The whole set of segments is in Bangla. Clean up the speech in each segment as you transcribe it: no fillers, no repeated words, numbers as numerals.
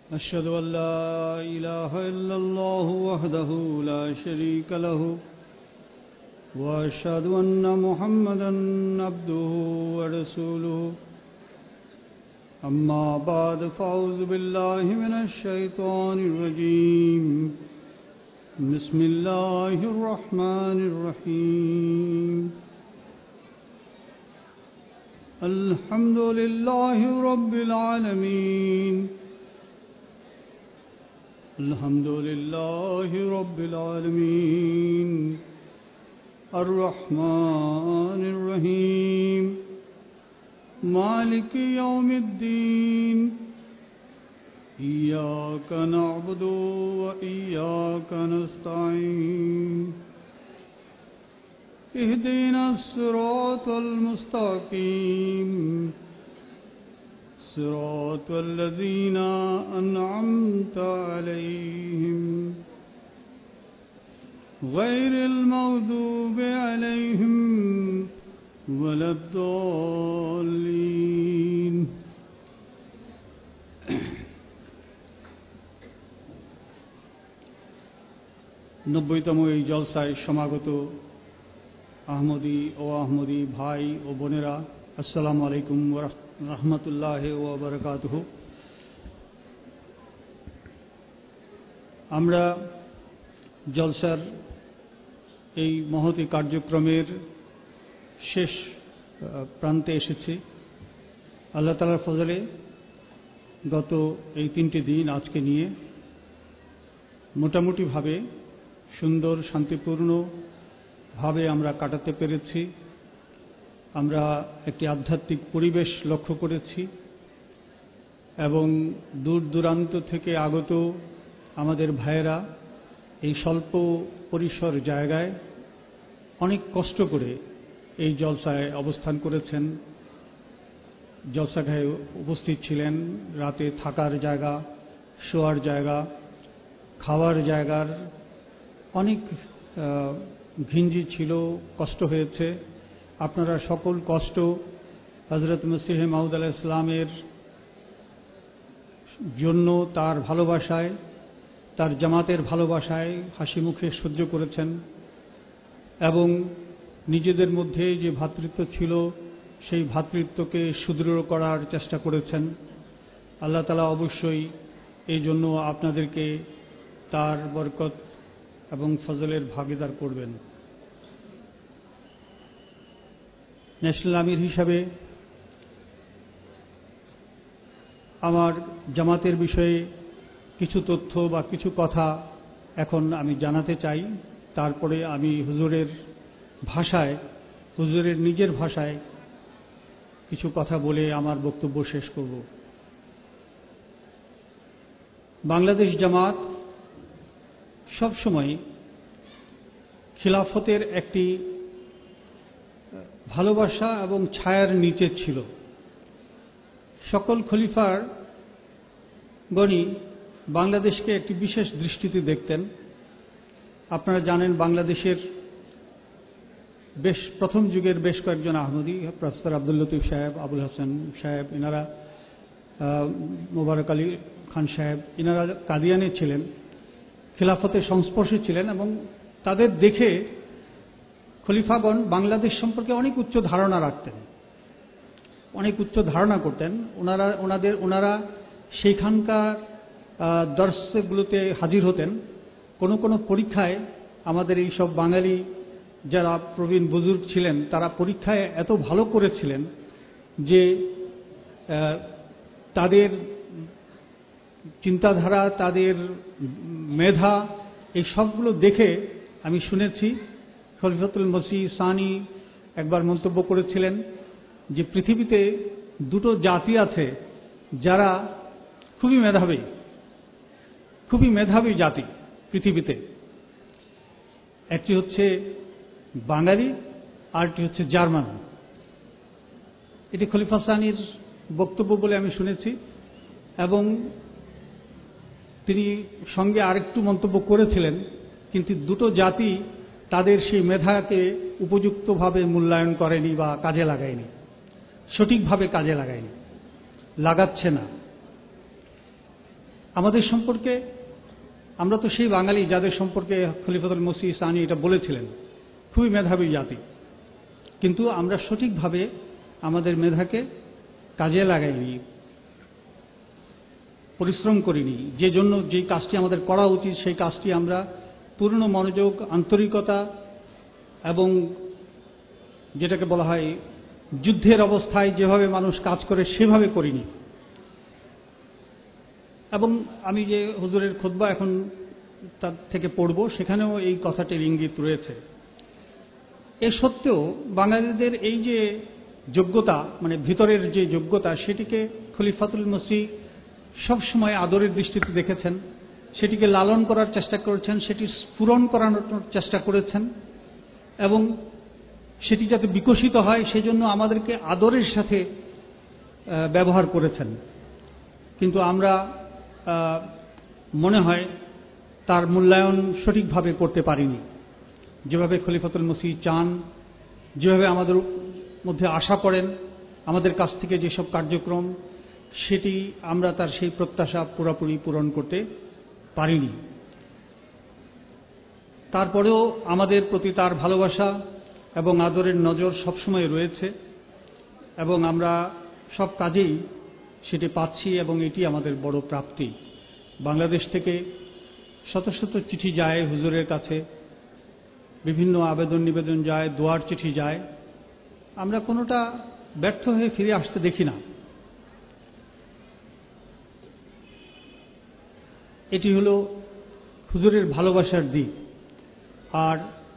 أشهد أن لا إله إلا الله وحده لا شريك له وأشهد أن محمدا عبده ورسوله أما بعد فأعوذ بالله من الشيطان الرجيم بسم الله الرحمن الرحيم الحمد لله رب العالمين الحمد لله رب العالمين الرحمن الرحيم مالك يوم الدين إياك نعبد وإياك نستعين اهدنا الصراط المستقيم صراط الذين أنعمت عليهم غير المغضوب عليهم ولا الضالين নব্বইতম এই জলসায় সমাগত আহমদী ও আহমদী ভাই ও বোনেরা, আসসালামু আলাইকুম ওয়া রাহমাতুল্লাহি ওয়া বারাকাতুহু। আমরা জলসার এই মহতী কার্যক্রমের শেষ প্রান্তে এসেছি। আল্লাহ তাআলার ফজলে গত এই 3টি দিন আজকে নিয়ে মোটামুটিভাবে সুন্দর শান্তিপূর্ণভাবে আমরা কাটাতে পেরেছি। আমরা একটি আধ্যাত্মিক পরিবেশ লক্ষ্য করেছি এবং দূর দূরান্ত থেকে আগত আমাদের ভাইয়েরা এই স্বল্প পরিসর জায়গায় অনেক কষ্ট করে এই জলসায় অবস্থান করেছেন, জলসাঘায় উপস্থিত ছিলেন। রাতে থাকার জায়গা, শোয়ার জায়গা, খাওয়ার জায়গার অনেক ঘিঞ্জি ছিল, কষ্ট হয়েছে। আপনারা সকল কষ্ট হযরত মসিহ মাউদ আলাইহিস সালামের জন্য, তার ভালোবাসায়, তার জামাতের ভালোবাসায় হাসি মুখে সহ্য করেছেন এবং নিজেদের মধ্যে যে ভ্রাতৃত্ব ছিল সেই ভ্রাতৃত্বকে সুদৃঢ় করার চেষ্টা করেছেন। আল্লাহ তাআলা অবশ্যই এই জন্য আপনাদেরকে তার বরকত এবং ফজলের ভাগীদার করবেন। ন্যাশনাল আমির হিসাবে আমার জামাতের বিষয়ে কিছু তথ্য বা কিছু কথা এখন আমি জানাতে চাই। তারপরে আমি হুজুরের ভাষায়, হুজুরের নিজের ভাষায় কিছু কথা বলে আমার বক্তব্য শেষ করব। বাংলাদেশ জামাত সবসময় খিলাফতের একটি ভালোবাসা এবং ছায়ার নিচে ছিল। সকল খলিফার গণই বাংলাদেশকে একটি বিশেষ দৃষ্টিতে দেখতেন। আপনারা জানেন বাংলাদেশের প্রথম যুগের বেশ কয়েকজন আহমদী, প্রফেসর আব্দুল লতিফ সাহেব, আবুল হাসান সাহেব, ইনারা মোবারক আলী খান সাহেব, ইনারা কাদিয়ানে ছিলেন, খিলাফতের সংস্পর্শে ছিলেন এবং তাদের দেখে খলিফাগণ বাংলাদেশ সম্পর্কে অনেক উচ্চ ধারণা রাখতেন, অনেক উচ্চ ধারণা করতেন। ওনারা সেইখানকার দর্শকগুলোতে হাজির হতেন। কোনো কোনো পরীক্ষায় আমাদের এই সব বাঙালি যারা প্রবীণ বুজুর্গ ছিলেন তারা পরীক্ষায় এত ভালো করেছিলেন যে তাদের চিন্তাধারা, তাদের মেধা, এই সবগুলো দেখে আমি শুনেছি খলিফাতুল মসিহ সানি একবার মন্তব্য করেছিলেন যে পৃথিবীতে দুটো জাতি আছে যারা খুবই মেধাবী জাতি পৃথিবীতে। একটি হচ্ছে বাঙালি, আরটি হচ্ছে জার্মান। এটি খলিফা সানির বক্তব্য বলে আমি শুনেছি এবং তিনি সঙ্গে আরেকটু মন্তব্য করেছিলেন, কিন্তু দুটো জাতি তাদের সেই মেধাকে উপযুক্তভাবে মূল্যায়ন করেনি বা কাজে লাগায়নি, সঠিকভাবে কাজে লাগায়নি, লাগাচ্ছে না। আমাদের সম্পর্কে, আমরা তো সেই বাঙালি যাদের সম্পর্কে খলিফাতুল মসিহ সানি এটা বলেছিলেন, খুবই মেধাবী জাতি, কিন্তু আমরা সঠিকভাবে আমাদের মেধাকে কাজে লাগাইনি, পরিশ্রম করিনি। যে জন্য যে কাজটি আমাদের করা উচিত সেই কাজটি আমরা পূর্ণ মনোযোগ, আন্তরিকতা এবং যেটাকে বলা হয় যুদ্ধের অবস্থায় যেভাবে মানুষ কাজ করে সেভাবে করিনি। এবং আমি যে হুজুরের খুতবা এখন তার থেকে পড়ব, সেখানেও এই কথাটির ইঙ্গিত রয়েছে। এ সত্ত্বেও বাঙালিদের এই যে যোগ্যতা, মানে ভিতরের যে যোগ্যতা, সেটিকে খলিফাতুল মসিহ সবসময় আদরের দৃষ্টিতে দেখেছেন, সেটিকে লালন করার চেষ্টা করেছেন, সেটি স্ফুরণ করানোর চেষ্টা করেছেন এবং সেটি যাতে বিকশিত হয় সেজন্য আমাদেরকে আদরের সাথে ব্যবহার করেছেন। কিন্তু আমরা মনে হয় তার মূল্যায়ন সঠিকভাবে করতে পারিনি। যেভাবে খলিফাতুল মসিহ চান, যেভাবে আমাদের মধ্যে আশা করেন আমাদের কাছ থেকে যেসব কার্যক্রম, সেটি আমরা তার সেই প্রত্যাশা পুরোপুরি পূরণ করতে পারিনি। তারপরেও আমাদের প্রতি তার ভালোবাসা এবং আদরের নজর সবসময় রয়েছে এবং আমরা সব কাজেই সেটি পাচ্ছি এবং এটি আমাদের বড় প্রাপ্তি। বাংলাদেশ থেকে শত শত চিঠি যায় হুজুরের কাছে, বিভিন্ন আবেদন নিবেদন যায়, দোয়ার চিঠি যায়, আমরা কোনোটা ব্যর্থ হয়ে ফিরে আসতে দেখি না। এটি হলো হুজুরের ভালোবাসার দিক। আর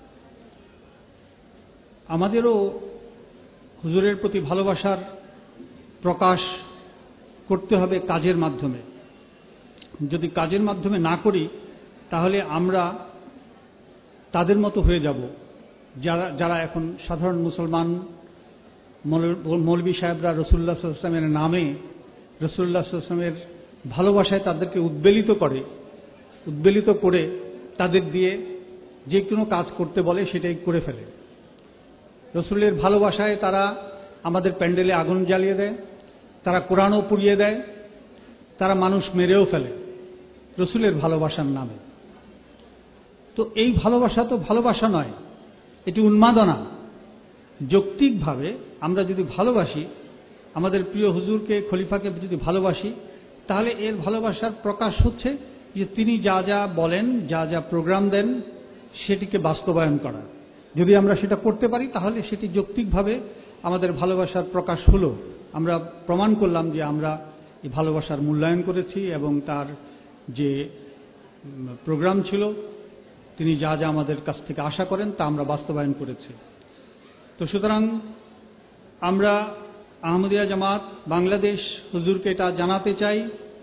আমাদেরও হুজুরের প্রতি ভালোবাসার প্রকাশ করতে হবে কাজের মাধ্যমে। যদি কাজের মাধ্যমে না করি তাহলে আমরা তাদের মতো হয়ে যাব যারা এখন সাধারণ মুসলমান মৌলবী সাহেবরা রাসূলুল্লাহ সাল্লাল্লাহু আলাইহি ওয়াসাল্লামের নামে, রাসূলুল্লাহ সাল্লাল্লাহু আলাইহি ওয়াসাল্লামের ভালোবাসায় তাদেরকে উদ্বেলিত করে তাদের দিয়ে যে কোনো কাজ করতে বলে সেটাই করে ফেলে। রসুলের ভালোবাসায় তারা আমাদের প্যান্ডেলে আগুন জ্বালিয়ে দেয়, তারা কোরআনও পুড়িয়ে দেয়, তারা মানুষ মেরেও ফেলে রসুলের ভালোবাসার নামে। তো এই ভালোবাসা তো ভালোবাসা নয়, এটি উন্মাদনা। যৌক্তিকভাবে আমরা যদি ভালোবাসি, আমাদের প্রিয় হুজুরকে, খলিফাকে যদি ভালোবাসি, তাহলে এর ভালোবাসার প্রকাশ হচ্ছে যে তিনি যা যা বলেন, যা যা প্রোগ্রাম দেন, সেটিকে বাস্তবায়ন করা। যদি আমরা সেটা করতে পারি তাহলে সেটি যৌক্তিকভাবে আমাদের ভালোবাসার প্রকাশ হলো। আমরা প্রমাণ করলাম যে আমরা এই ভালোবাসার মূল্যায়ন করেছি এবং তার যে প্রোগ্রাম ছিল, তিনি যা যা আমাদের কাছ থেকে আশা করেন তা আমরা বাস্তবায়ন করেছি। তো সুতরাং আমরা আহমদিয়া জামাত বাংলাদেশ হুজুরকে এটা জানাতে চাই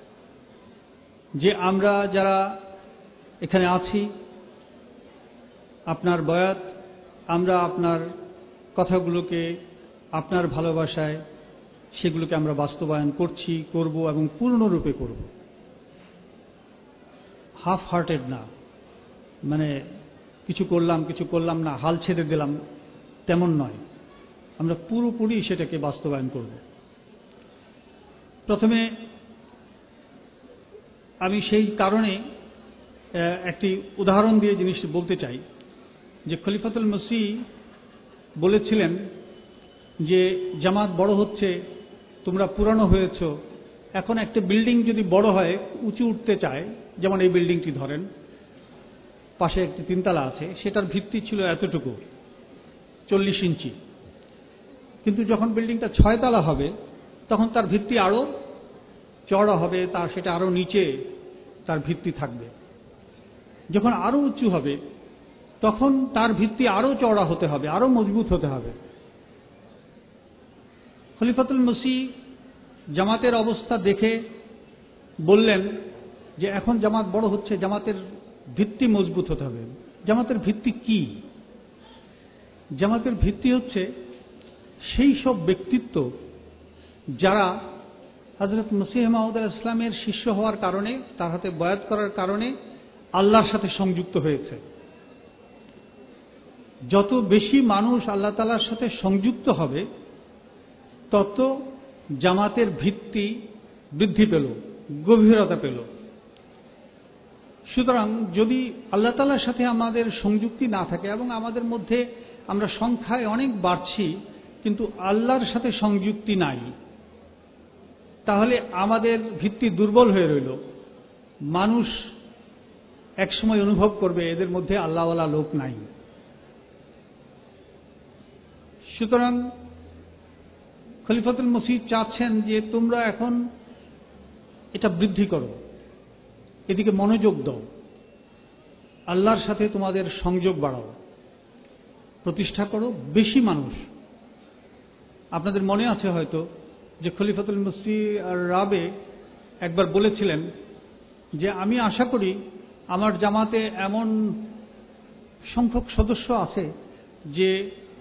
যে আমরা যারা এখানে আছি, আপনার বয়াত, আমরা আপনার কথাগুলোকে আপনার ভালোবাসায় সেগুলোকে আমরা বাস্তবায়ন করছি, করব এবং পূর্ণরূপে করব। হাফ হার্টেড না, মানে কিছু করলাম না, হাল ছেড়ে দিলাম, তেমন নয়। আমরা পুরোপুরি সেটাকে বাস্তবায়ন করব। প্রথমে আমি সেই কারণে একটি উদাহরণ দিয়ে জিনিসটি বলতে চাই যে খলিফাতুল মসিহ বলেছিলেন যে জামাত বড় হচ্ছে, তোমরা পুরানো হয়েছ, এখন একটা বিল্ডিং যদি বড় হয়, উঁচু উঠতে চায়, যেমন এই বিল্ডিংটি ধরেন, পাশে একটি তিনতলা আছে, সেটার ভিত্তি ছিল এতটুকু 40 ইঞ্চি, কিন্তু যখন বিল্ডিংটা 6 তলা হবে তখন তার ভিত্তি আরো চওড়া হবে, সেটা আরো নিচে তার ভিত্তি থাকবে। যখন আরো উঁচু হবে তখন তার ভিত্তি আরো চওড়া হতে হবে, আরো মজবুত হতে হবে। খলিফাতুল মসিহ জামাতের অবস্থা দেখে বললেন যে এখন জামাত বড় হচ্ছে, জামাতের ভিত্তি মজবুত হতে হবে। জামাতের ভিত্তি কি? জামাতের ভিত্তি হচ্ছে সেই সব ব্যক্তিত্ব যারা হযরত মসিহ মাউদ আলাইহিস সালামের শিষ্য হওয়ার কারণে, তার হাতে বয়াত করার কারণে আল্লাহর সাথে সংযুক্ত হয়েছে। যত বেশি মানুষ আল্লাহ তাআলার সাথে সংযুক্ত হবে তত জামাতের ভিত্তি বৃদ্ধি পেল, গভীরতা পেল। সুতরাং যদি আল্লাহ তাআলার সাথে আমাদের সংযুক্তি না থাকে এবং আমাদের মধ্যে আমরা সংখ্যায় অনেক বাড়ছি কিন্তু আল্লাহর সাথে সংযুক্তি নাই, তাহলে আমাদের ভিত্তি দুর্বল হয়ে রইল। মানুষ একসময় অনুভব করবে এদের মধ্যে আল্লাহওয়ালা লোক নাই। সুতরাং খলিফাতুল মসিহ চাচ্ছেন যে তোমরা এখন এটা বৃদ্ধি করো, এদিকে মনোযোগ দাও, আল্লাহর সাথে তোমাদের সংযোগ বাড়াও, প্রতিষ্ঠা করো বেশি মানুষ। আপনাদের মনে আছে হয়তো যে খলিফাতুল মসিহ রাবে একবার বলেছিলেন যে আমি আশা করি আমার জামাতে এমন সংখ্যক সদস্য আছে যে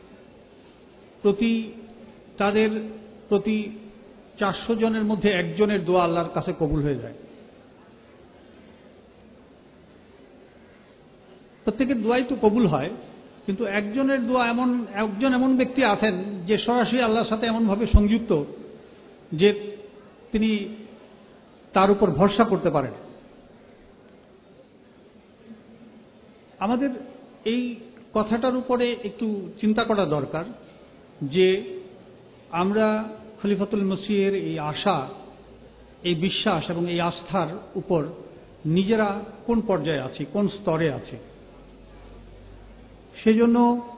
তাদের প্রতি 400 জনের মধ্যে একজনের দোয়া আল্লাহর কাছে কবুল হয়ে যায়। প্রত্যেকের দোয়াই তো কবুল হয়, কিন্তু একজনের দোয়া একজন এমন ব্যক্তি আছেন যে সরাসরি আল্লাহর সাথে এমনভাবে সংযুক্ত যে তিনি তার উপর ভরসা করতে পারেন। আমাদের এই কথাটার উপরে একটু চিন্তা করা দরকার যে আমরা খলিফাতুল মসিহের এই আশা, এই বিশ্বাস এবং এই আস্থার উপর নিজেরা কোন পর্যায়ে আছি, কোন স্তরে আছি। সেজন্য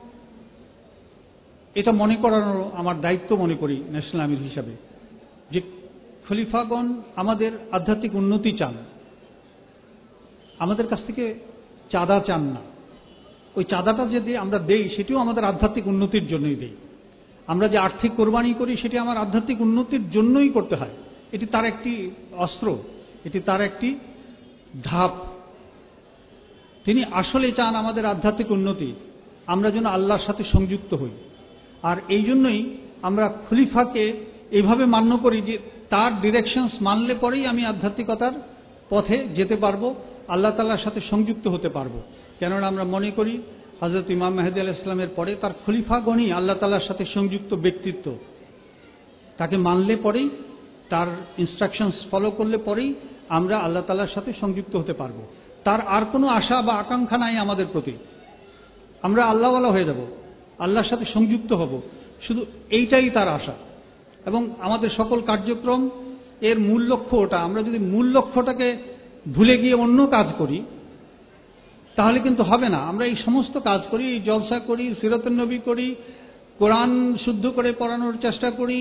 এটা মনে করানো আমার দায়িত্ব মনে করি ন্যাশনাল আমির হিসাবে, যে খলিফাগণ আমাদের আধ্যাত্মিক উন্নতি চান, আমাদের কাছ থেকে চাঁদা চান না। ওই চাঁদাটা যদি আমরা দেই সেটিও আমাদের আধ্যাত্মিক উন্নতির জন্যই দেই। আমরা যে আর্থিক কোরবানি করি সেটি আমার আধ্যাত্মিক উন্নতির জন্যই করতে হয়। এটি তার একটি অস্ত্র, এটি তার একটি ধাপ। তিনি আসলে চান আমাদের আধ্যাত্মিক উন্নতি, আমরা যেন আল্লাহর সাথে সংযুক্ত হই। আর এই জন্যই আমরা খলিফাকে এইভাবে মান্য করি যে তার ডিরেকশনস মানলে পরেই আমি আধ্যাত্মিকতার পথে যেতে পারবো, আল্লাহ তাআলার সাথে সংযুক্ত হতে পারবো। কেননা আমরা মনে করি হযরত ইমাম মেহেদী আলাইহিস সালামের পরে তার খলিফাগণই আল্লাহ তাআলার সাথে সংযুক্ত ব্যক্তিত্ব। তাকে মানলে পরেই, তার ইনস্ট্রাকশনস ফলো করলে পরেই আমরা আল্লাহ তাআলার সাথে সংযুক্ত হতে পারবো। তার আর কোনো আশা বা আকাঙ্ক্ষা নাই আমাদের প্রতি। আমরা আল্লাহওয়ালা হয়ে যাব, আল্লাহর সাথে সংযুক্ত হব, শুধু এইটাই তার আশা। এবং আমাদের সকল কার্যক্রম এর মূল লক্ষ্য ওটা। আমরা যদি মূল লক্ষ্যটাকে ভুলে গিয়ে অন্য কাজ করি তাহলে কিন্তু হবে না। আমরা এই সমস্ত কাজ করি, এই জলসা করি, সিরাতুন নবী করি, কোরআন শুদ্ধ করে পড়ানোর চেষ্টা করি,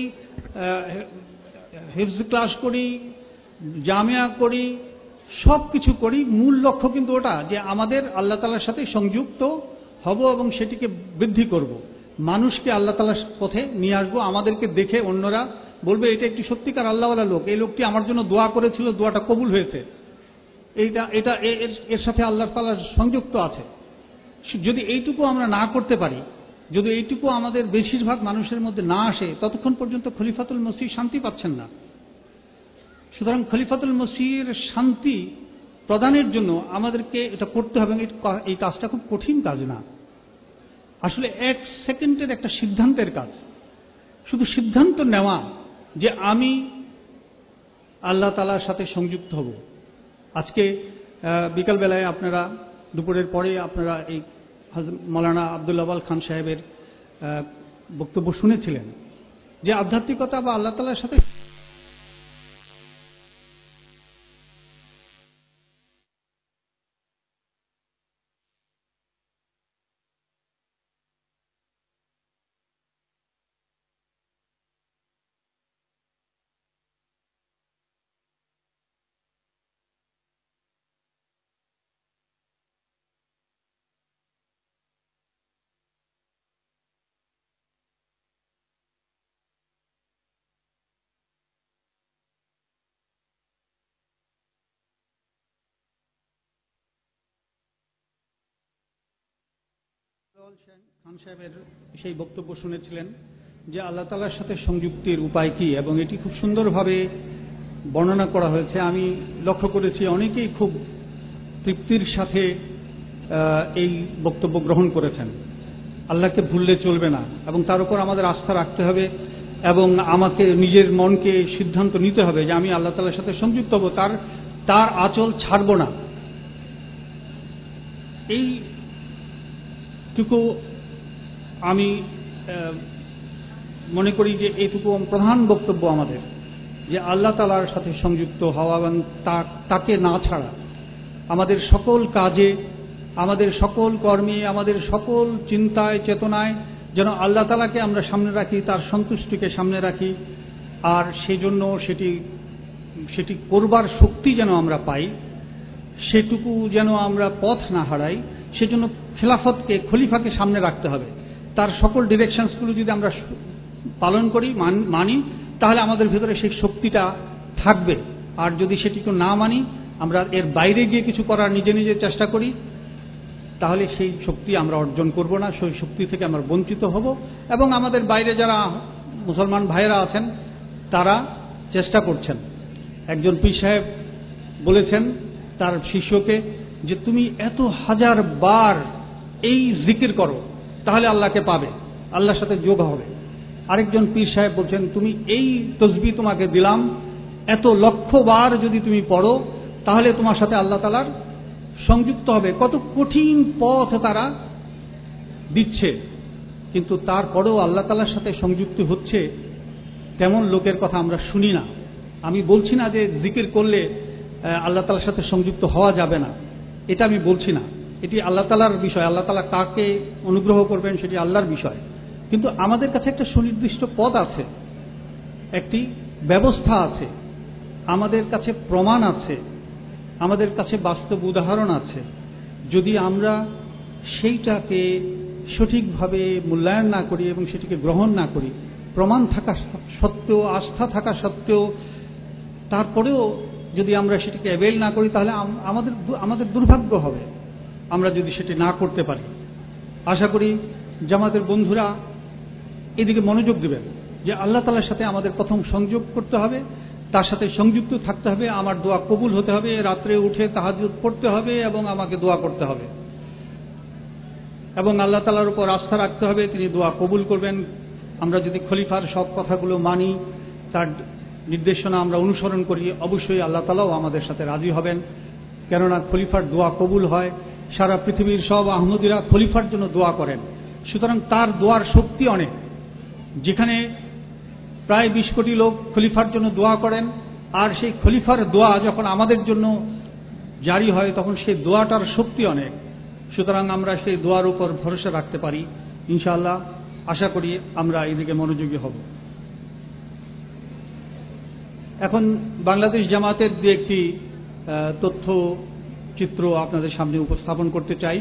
হিফজ ক্লাস করি, জামিয়া করি, সব কিছু করি, মূল লক্ষ্য কিন্তু ওটা যে আমাদের আল্লাহ তাআলার সাথে সংযুক্ত হব এবং সেটিকে বৃদ্ধি করব, মানুষকে আল্লাহ তাআলার পথে নিয়ে আসবো। আমাদেরকে দেখে অন্যরা বলবে এটা একটি সত্যিকার আল্লাহওয়ালা লোক, এই লোকটি আমার জন্য দোয়া করেছিল, দোয়াটা কবুল হয়েছে, এর সাথে আল্লাহ তাআলা সংযুক্ত আছে। যদি এইটুকু আমরা না করতে পারি, যদি এইটুকু আমাদের বেশিরভাগ মানুষের মধ্যে না আসে, ততক্ষণ পর্যন্ত খলিফাতুল মসিহ শান্তি পাচ্ছেন না। সুতরাং খলিফাতুল মসিহের শান্তি প্রদানের জন্য আমাদেরকে এটা করতে হবে। এই কাজটা খুব কঠিন কাজ না, আসলে 1 সেকেন্ডের একটা সিদ্ধান্তের কাজ। শুধু সিদ্ধান্ত নেওয়া যে আমি আল্লাহ তাআলার সাথে সংযুক্ত হব। আজকে বিকালবেলায় আপনারা, দুপুরের পরে আপনারা এই মৌলানা আব্দুল আওয়াল খান সাহেবের বক্তব্য শুনেছিলেন যে আধ্যাত্মিকতা বা আল্লাহ তাআলার সাথে খান সাহেবের সেই বক্তব্য শুনেছিলেন যে আল্লাহ তাআলার সাথে সংযুক্তির উপায় কি, এবং এটি খুব সুন্দরভাবে বর্ণনা করা হয়েছে। আমি লক্ষ্য করেছি অনেকেই খুব তৃপ্তির সাথে এই বক্তব্য গ্রহণ করেছেন। আল্লাহকে ভুললে চলবে না এবং তার উপর আমাদের আস্থা রাখতে হবে এবং আমাকে নিজের মনকে সিদ্ধান্ত নিতে হবে যে আমি আল্লাহ তাআলার সাথে সংযুক্ত হব, তার আঁচল ছাড়ব না। এইটুকু আমি মনে করি যে এইটুকু প্রধান বক্তব্য আমাদের, যে আল্লাহ তাআলার সাথে সংযুক্ত হওয়া এবং তাকে না ছাড়া আমাদের সকল কাজে, আমাদের সকল কর্মে, আমাদের সকল চিন্তায় চেতনায় যেন আল্লাহ তাআলাকে আমরা সামনে রাখি, তার সন্তুষ্টিকে সামনে রাখি, আর সেজন্য সেটি করবার শক্তি যেন আমরা পাই, সেটুকু যেন আমরা পথ না হারাই। সেজন্য খেলাফতকে, খলিফাকে সামনে রাখতে হবে। তার সকল ডিরেকশনসগুলো যদি আমরা পালন করি, মানি, তাহলে আমাদের ভেতরে সেই শক্তিটা থাকবে। আর যদি সেটিকে না মানি, আমরা এর বাইরে গিয়ে কিছু করার নিজে নিজে চেষ্টা করি, তাহলে সেই শক্তি আমরা অর্জন করব না, সেই শক্তি থেকে আমরা বঞ্চিত হব। এবং আমাদের বাইরে যারা মুসলমান ভাইয়েরা আছেন তারা চেষ্টা করছেন। একজন পীর সাহেব বলেছেন তার শিষ্যকে যে তুমি এত হাজার বার এই জিকির করো, তাহলে আল্লাহকে পাবে, আল্লাহর সাথে যোগ হবে। আরেকজন পীর সাহেব বলছেন তুমি এই তসবিহ তোমাকে দিলাম, এত লক্ষ বার যদি তুমি পড়ো, তাহলে তোমার সাথে আল্লাহ তাআলার সংযুক্ত হবে। কত কঠিন পথ তারা দিচ্ছে, কিন্তু তারপরেও আল্লাহ তাআলার সাথে সংযুক্ত হচ্ছে তেমন লোকের কথা আমরা শুনি না। আমি বলছি না যে জিকির করলে আল্লাহ তাআলার সাথে সংযুক্ত হওয়া যাবে না, এটা আমি বলছি না। এটি আল্লাহ তাআলার বিষয়, আল্লাহ তাআলা কাকে অনুগ্রহ করবেন সেটি আল্লাহর বিষয়। কিন্তু আমাদের কাছে একটা সুনির্দিষ্ট পথ আছে, একটি ব্যবস্থা আছে, আমাদের কাছে প্রমাণ আছে, আমাদের কাছে বাস্তব উদাহরণ আছে। যদি আমরা সেইটাকে সঠিকভাবে মূল্যায়ন না করি এবং সেটিকে গ্রহণ না করি, প্রমাণ থাকা সত্ত্বেও, আস্থা থাকা সত্ত্বেও, তারপরেও যদি আমরা সেটিকে অ্যাভেল না করি, তাহলে আমাদের দুর্ভাগ্য হবে আমরা যদি সেটি না করতে পারি। আশা করি জামাতের বন্ধুরা এদিকে মনোযোগ দেবেন যে আল্লাহ তাআলার সাথে আমাদের প্রথম সংযোগ করতে হবে, তার সাথে সংযুক্ত থাকতে হবে, আমার দোয়া কবুল হতে হবে, রাত্রে উঠে তাহাজ্জুদ পড়তে হবে এবং আমাকে দোয়া করতে হবে এবং আল্লাহ তাআলার উপর আস্থা রাখতে হবে, তিনি দোয়া কবুল করবেন। আমরা যদি খলিফার সব কথাগুলো মানি, তার নির্দেশনা আমরা অনুসরণ করি, অবশ্যই আল্লাহ তাআলাও আমাদের সাথে রাজি হবেন। কেননা খলিফার দোয়া কবুল হয়, সারা পৃথিবীর সব আহমদীরা খলিফার জন্য দোয়া করেন। সুতরাং তার দোয়ার শক্তি অনেক। যেখানে প্রায় 20 কোটি লোক খলিফার জন্য দোয়া করেন, আর সেই খলিফার দোয়া যখন আমাদের জন্য জারি হয়, তখন সেই দোয়াটার শক্তি অনেক। সুতরাং আমরা সেই দোয়ার উপর ভরসা রাখতে পারি ইনশাআল্লাহ। আশা করি আমরা এদিকে মনোযোগী হব। এখন বাংলাদেশ জামাতের যে একটি তথ্য চিত্র আপনাদের সামনে উপস্থাপন করতে চাই।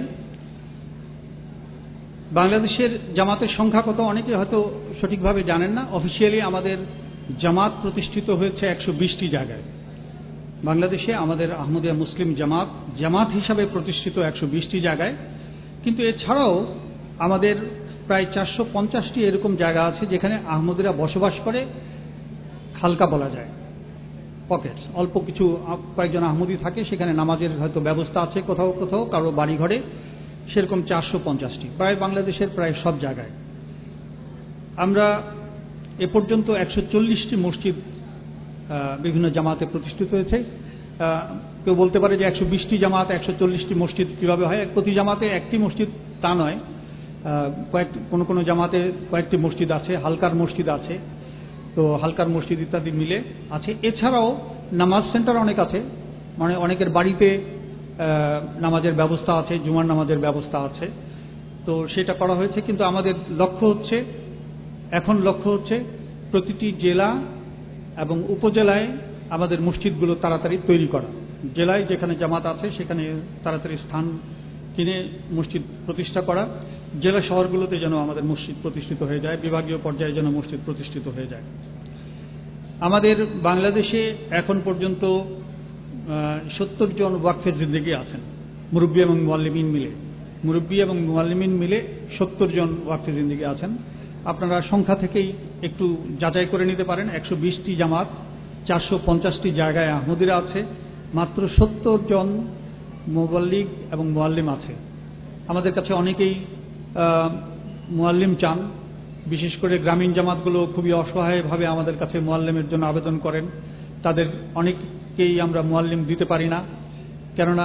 বাংলাদেশের জামাতের সংখ্যা কত অনেকে হয়তো সঠিকভাবে জানেন না। অফিসিয়ালি আমাদের জামাত প্রতিষ্ঠিত হয়েছে 120টি জায়গায়। বাংলাদেশে আমাদের আহমদিয়া মুসলিম জামাত হিসাবে প্রতিষ্ঠিত 120টি জায়গায়। কিন্তু এছাড়াও আমাদের প্রায় 450টি এরকম জায়গা আছে যেখানে আহমদিরা বসবাস করে, হালকা বলা যায় পকেটস, অল্প কিছু কয়েকজন আহমদি থাকে, সেখানে নামাজের হয়তো ব্যবস্থা আছে কোথাও কোথাও কারো বাড়ি ঘরে, সেরকম 450টি, প্রায় বাংলাদেশের প্রায় সব জায়গায়। আমরা এ পর্যন্ত 140টি মসজিদ বিভিন্ন জামাতে প্রতিষ্ঠিত হয়েছে। কেউ বলতে পারে যে 120টি জামাত 140টি মসজিদ কিভাবে হয়? প্রতি জামাতে একটি মসজিদ তা নয়, কোনো জামাতে কয়েকটি মসজিদ আছে, হালকার মসজিদ আছে, তো হালকার মসজিদ ইত্যাদি মিলে আছে। এছাড়াও নামাজ সেন্টার অনেক আছে, মানে অনেকের বাড়িতে নামাজের ব্যবস্থা আছে, জুমার নামাজের ব্যবস্থা আছে, তো সেটা করা হয়েছে। কিন্তু আমাদের লক্ষ্য হচ্ছে প্রতিটি জেলা এবং উপজেলায় আমাদের মসজিদগুলো তাড়াতাড়ি তৈরি করা। জেলায় যেখানে জামাত আছে সেখানে তাড়াতাড়ি স্থান কিনে মসজিদ প্রতিষ্ঠা করা, জেলা শহরগুলোতে যেন আমাদের মসজিদ প্রতিষ্ঠিত হয়ে যায়, বিভাগীয় পর্যায়ে যেন মসজিদ প্রতিষ্ঠিত হয়ে যায়। আমাদের বাংলাদেশে এখন পর্যন্ত 70 জন ওয়াকফে জিন্দেগি আছেন, মুরব্বী এবং মুআল্লিমিন মিলে 70 জন ওয়াকফে জিন্দেগি আছেন। আপনারা সংখ্যা থেকেই একটু যাচাই করে নিতে পারেন। 120টি জামাত, 450টি জায়গায় আহমদিরা আছে, মাত্র 70 জন মুবাল্লিগ এবং মুআল্লিম আছে। আমাদের কাছে অনেকেই মুআল্লিম চান, বিশেষ করে গ্রামীণ জামাতগুলো খুবই অসহায়ভাবে আমাদের কাছে মুআল্লিমের জন্য আবেদন করেন। তাদের অনেককেই আমরা মুআল্লিম দিতে পারি না, কেননা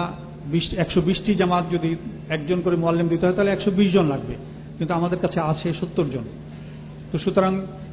120টি জামাত যদি একজন করে মুয়াল্লিম দিতে হয় তাহলে 120 জন লাগবে, কিন্তু আমাদের কাছে আছে 70 জন। তো সুতরাং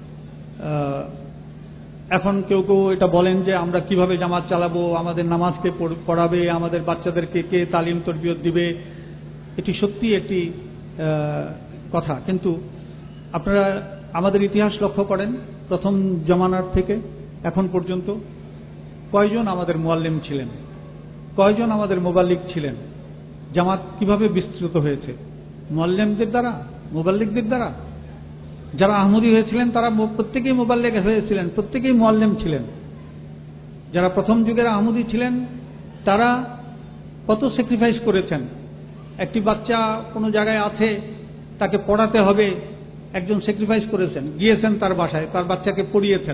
এখন কেউ কেউ এটা বলেন যে আমরা কিভাবে জামাত চালাবো, আমাদের নামাজকে পড়াবে, আমাদের বাচ্চাদেরকে কে তালিম তরবিয়ত দিবে। এটি সত্যি একটি কথা, কিন্তু আপনারা আমাদের ইতিহাস লক্ষ্য করেন, প্রথম জমানার থেকে এখন পর্যন্ত কয়জন আমাদের মুয়াল্লিম ছিলেন, কয়জন আমাদের মুবাল্লিগ ছিলেন? জামাত কিভাবে বিস্তৃত হয়েছে? মুয়াল্লিমদের দ্বারা, মুবাল্লিগদের দ্বারা। যারা আহমদী হয়েছিলেন তারা প্রত্যেকেই মুবাল্লিগ হয়েছিলেন, প্রত্যেকেই মুয়াল্লিম ছিলেন। যারা প্রথম যুগের আহমদী ছিলেন তারা কত স্যাক্রিফাইস করেছেন। একটি বাচ্চা কোনো জায়গায় আছে, তাকে পড়াতে হবে, একজন স্যাক্রিফাইস করেছেন, গিয়েছেন তার বাসায়, তার বাচ্চাকে পড়িয়েছেন।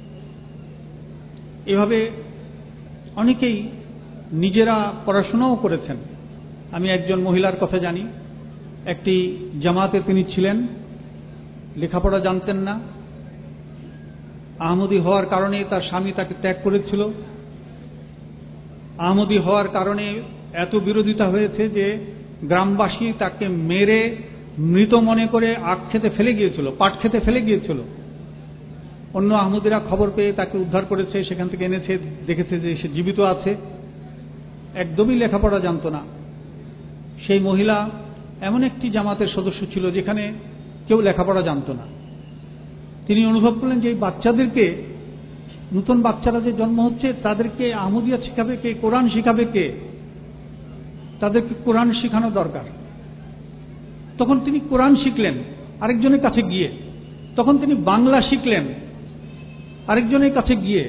এভাবে অনেকেই নিজেরা পড়াশোনাও করেছেন। আমি একজন মহিলার কথা জানি, একটি জামাতে তিনি ছিলেন, লেখাপড়া জানতেন না, আহমদী হওয়ার কারণে তার স্বামী তাকে ত্যাগ করেছিল। আহমদী হওয়ার কারণে এত বিরোধিতা হয়েছে যে গ্রামবাসী তাকে মেরে মৃত মনে করে আখ খেতে ফেলে গিয়েছিল, পাট খেতে ফেলে গিয়েছিল। অন্য আহমদীরা খবর পেয়ে তাকে উদ্ধার করেছে, সেখান থেকে এনেছে, দেখেছে যে সে জীবিত আছে। একদমই লেখাপড়া জানত না। সেই মহিলা এমন একটি জামাতের সদস্য ছিল যেখানে কেউ লেখাপড়া জানত না। তিনি অনুভব করলেন যে এই বাচ্চাদেরকে, নতুন বাচ্চারা যে জন্ম হচ্ছে তাদেরকে আহমদিয়া শিখাবে কে, কোরআন শিখাবে কে? তাদেরকে কোরআন শিখানো দরকার। তখন তিনি কোরআন শিখলেন আরেকজনের কাছে গিয়ে, তখন তিনি বাংলা শিখলেন আরেকজনের কাছে গিয়ে,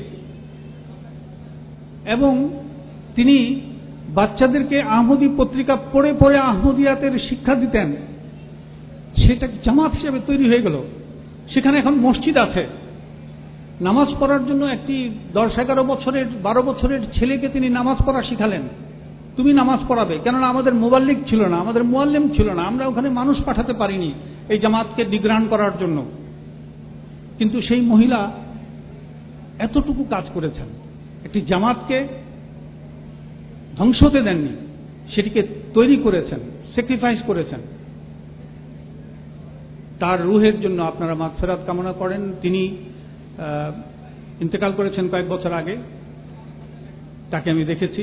এবং তিনি বাচ্চাদেরকে আহমদী পত্রিকা পড়ে পড়ে আহমদিয়াতের শিক্ষা দিতেন। সেটা জামাত হিসেবে তৈরি হয়ে গেল। সেখানে এখন মসজিদ আছে। নামাজ পড়ার জন্য একটি 10-11 বছরের 12 বছরের ছেলেকে তিনি নামাজ পড়া শিখালেন। তুমি নামাজ পড়াবে, কেননা আমাদের মুবাল্লিগ ছিল না, আমাদের মুয়াল্লিম ছিল না, আমরা ওখানে মানুষ পাঠাতে পারিনি এই জামাতকে নিগ্রহণ করার জন্য। কিন্তু সেই মহিলা এতটুকু কাজ করেছেন, একটি জামাতকে ধ্বংস হতে দেননি, সেটিকে তৈরি করেছেন, স্যাক্রিফাইস করেছেন। তার রুহের জন্য আপনারা মাগফিরাত কামনা করেন। তিনি ইন্তেকাল করেছেন কয়েক বছর আগে, তাকে আমি দেখেছি।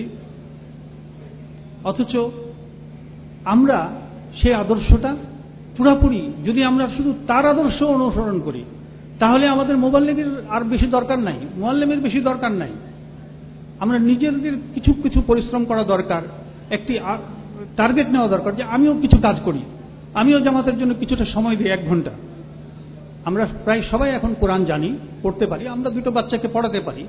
অথচ আমরা সেই আদর্শটা পুরাপুরি, যদি আমরা শুধু তার আদর্শ অনুসরণ করি তাহলে আমাদের মুবাল্লিগের আর বেশি দরকার নাই, মুআল্লিমের বেশি দরকার নাই। আমরা নিজেদের কিছু কিছু পরিশ্রম করা দরকার, একটি টার্গেট নেওয়া দরকার যে আমিও কিছু কাজ করি, আমিও জামাতের জন্য কিছুটা সময় দিই, 1 ঘন্টা। আমরা প্রায় সবাই এখন কোরআন জানি, পড়তে পারি, আমরা 2টো বাচ্চাকে পড়াতে পারি।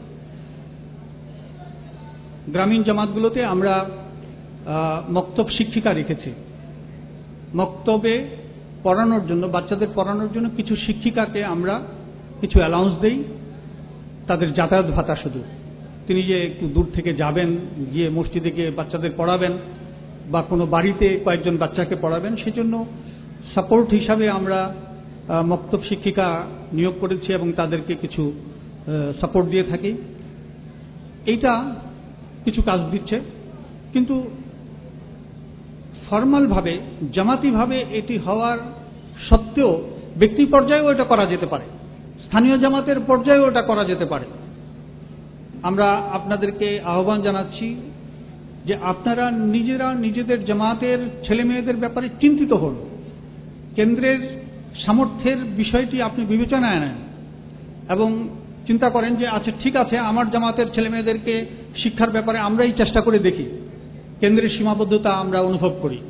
গ্রামীণ জামাতগুলোতে আমরা মক্তব শিক্ষিকা রেখেছি। মক্তবে পড়ানোর জন্য, বাচ্চাদের পড়ানোর জন্য কিছু শিক্ষিকাকে আমরা কিছু অ্যালাউন্স দেই, তাদের যাতায়াত ভাতা শুধু। তিনি যে একটু দূর থেকে যাবেন, গিয়ে মসজিদে গিয়ে বাচ্চাদের পড়াবেন বা কোনো বাড়িতে কয়েকজন বাচ্চাকে পড়াবেন, সেজন্য সাপোর্ট হিসাবে আমরা মক্তব শিক্ষিকা নিয়োগ করেছি এবং তাদেরকে কিছু সাপোর্ট দিয়ে থাকি। এইটা কিছু কাজ দিচ্ছে, কিন্তু ফর্মালভাবে, জামাতিভাবে এটি হওয়ার সত্ত্বেও ব্যক্তি পর্যায়েও এটা করা যেতে পারে, স্থানীয় জামাতের পর্যায়েও এটা করা যেতে পারে। আমরা আপনাদেরকে আহ্বান জানাচ্ছি যে আপনারা নিজেরা নিজেদের জামাতের ছেলে মেয়েদের ব্যাপারে চিন্তিত হন, কেন্দ্রের সামর্থ্যের বিষয়টি আপনি বিবেচনায় নেন এবং চিন্তা করেন যে আচ্ছা ঠিক আছে, আমার জামাতের ছেলে মেয়েদেরকে শিক্ষার ব্যাপারে আমরাই চেষ্টা করে দেখি, কেন্দ্রের সীমাবদ্ধতা আমরা অনুভব করি।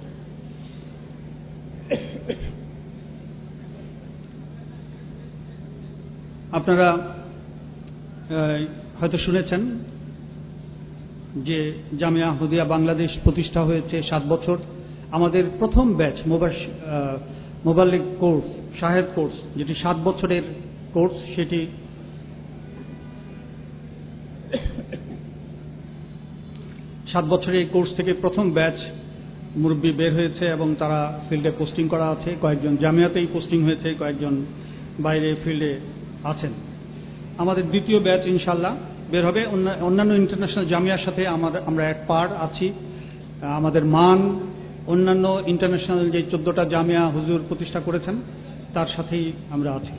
আপনারা হয়তো শুনেছেন যে জামিয়া আহমদিয়া বাংলাদেশ প্রতিষ্ঠা হয়েছে 7 বছর। আমাদের প্রথম ব্যাচ মোবাল্লিগ কোর্স, শাহেদ কোর্স, যেটি 7 বছরের কোর্স, সেটি 7 বছরের এই কোর্স থেকে প্রথম ব্যাচ মুরব্বী বের হয়েছে এবং তারা ফিল্ডে পোস্টিং করা আছে। কয়েকজন জামিয়াতেই পোস্টিং হয়েছে, কয়েকজন বাইরে ফিল্ডে আছেন। আমাদের দ্বিতীয় ব্যাচ ইনশাল্লাহ বের হবে। অন্যান্য ইন্টারন্যাশনাল জামিয়ার সাথে আমরা এক পার আছি আমাদের মান অন্যান্য ইন্টারন্যাশনাল যে 14টা জামিয়া হুজুর প্রতিষ্ঠা করেছেন তার সাথেই আমরা আছি।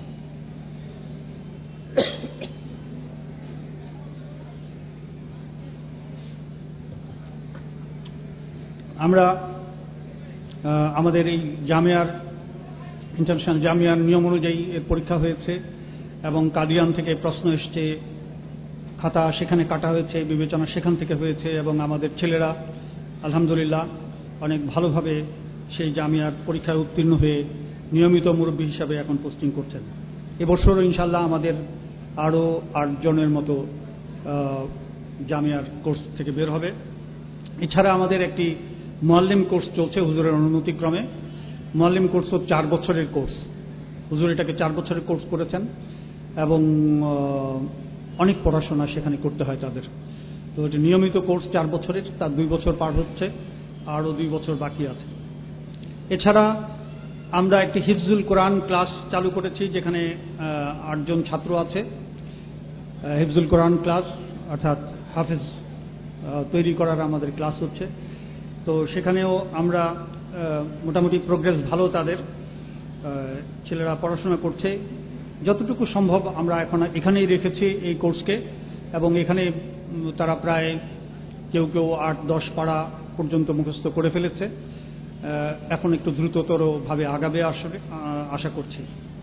আমরা আমাদের এই জামিয়ার ইন্টারন্যাশনাল জামিয়ার নিয়ম অনুযায়ী এর পরীক্ষা হয়েছে এবং কাদিয়ান থেকে প্রশ্ন এসছে, খাতা সেখানে কাটা হয়েছে, বিবেচনা সেখান থেকে হয়েছে এবং আমাদের ছেলেরা আলহামদুলিল্লাহ অনেক ভালোভাবে সেই জামিয়ার পরীক্ষায় উত্তীর্ণ হয়ে নিয়মিত মুরব্বী হিসাবে এখন পোস্টিং করছেন। এবছরও ইনশাল্লাহ আমাদের আরও 8 জনের মতো জামিয়ার কোর্স থেকে বের হবে। এছাড়া আমাদের একটি মুআল্লিম কোর্স চলছে হুজুরের অনুমতিক্রমে। মুআল্লিম কোর্স 4 বছরের কোর্স। হুজুর এটাকে 4 বছরের কোর্স করেছেন এবং অনেক পড়াশোনা সেখানে করতে হয় তাদের। তো এটা নিয়মিত কোর্স 4 বছরের, তার 2 বছর পার হচ্ছে, আরও 2 বছর বাকি আছে। এছাড়া আমরা একটি হিফজুল কোরআন ক্লাস চালু করেছি, যেখানে 8 জন ছাত্র আছে। হিফজুল কোরআন ক্লাস অর্থাৎ হাফেজ তৈরি করার আমাদের ক্লাস হচ্ছে। তো সেখানেও আমরা মোটামুটি প্রোগ্রেস ভালো, তাদের ছেলেরা পড়াশোনা করছে যতটুকু সম্ভব। আমরা এখন এখানেই রেখেছি এই কোর্সকে এবং এখানে তারা প্রায় কেউ 8-10 পারা পর্যন্ত মুখস্থ করে ফেলেছে। এখন একটু দ্রুততরভাবে আগাবে আশা করছি।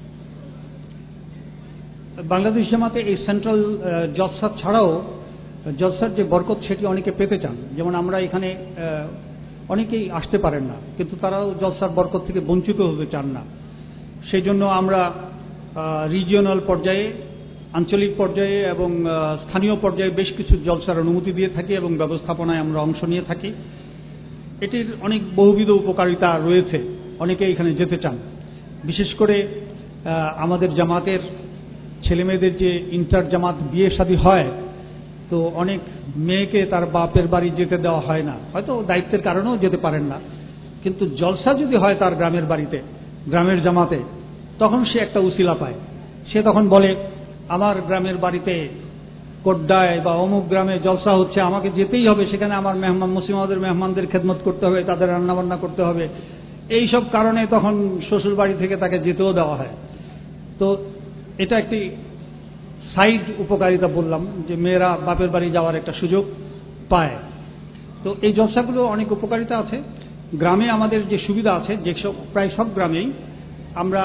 বাংলাদেশ জামাতে এই সেন্ট্রাল জলসা ছাড়াও জলসার যে বরকত সেটি অনেকে পেতে চান। যেমন আমরা এখানে অনেকেই আসতে পারেন না, কিন্তু তারাও জলসার বরকত থেকে বঞ্চিত হতে চান না। সেই জন্য আমরা রিজিওনাল পর্যায়ে, আঞ্চলিক পর্যায়ে এবং স্থানীয় পর্যায়ে বেশ কিছু জলসার অনুমতি দিয়ে থাকি এবং ব্যবস্থাপনায় আমরা অংশ নিয়ে থাকি। এটির অনেক বহুবিধ উপকারিতা রয়েছে, অনেকে এখানে যেতে চান। বিশেষ করে আমাদের জামাতের ছেলেমেয়েদের যে ইন্টার জামাত বিয়ে শাদী হয়, তো অনেক মেয়েকে তার বাপের বাড়ি যেতে দেওয়া হয় না, হয়তো দায়িত্বের কারণেও যেতে পারেন না। কিন্তু জলসা যদি হয় তার গ্রামের বাড়িতে, গ্রামের জামাতে, তখন সে একটা উসিলা পায়। সে তখন বলে, আমার গ্রামের বাড়িতে কোড্ডায় বা অমুক গ্রামে জলসা হচ্ছে, আমাকে যেতেই হবে, সেখানে আমার মেহমান মুসলিমদের মেহমানদের খেদমত করতে হবে, তাদের রান্নাবান্না করতে হবে। এই সব কারণে তখন শ্বশুর বাড়ি থেকে তাকে যেতেও দেওয়া হয়। তো এটা একটি সাইড উপকারিতা বললাম, যে মেয়েরা বাপের বাড়ি যাওয়ার একটা সুযোগ পায়। তো এই জলসাগুলো অনেক উপকারিতা আছে। গ্রামে আমাদের যে সুবিধা আছে, যেসব প্রায় সব গ্রামেই আমরা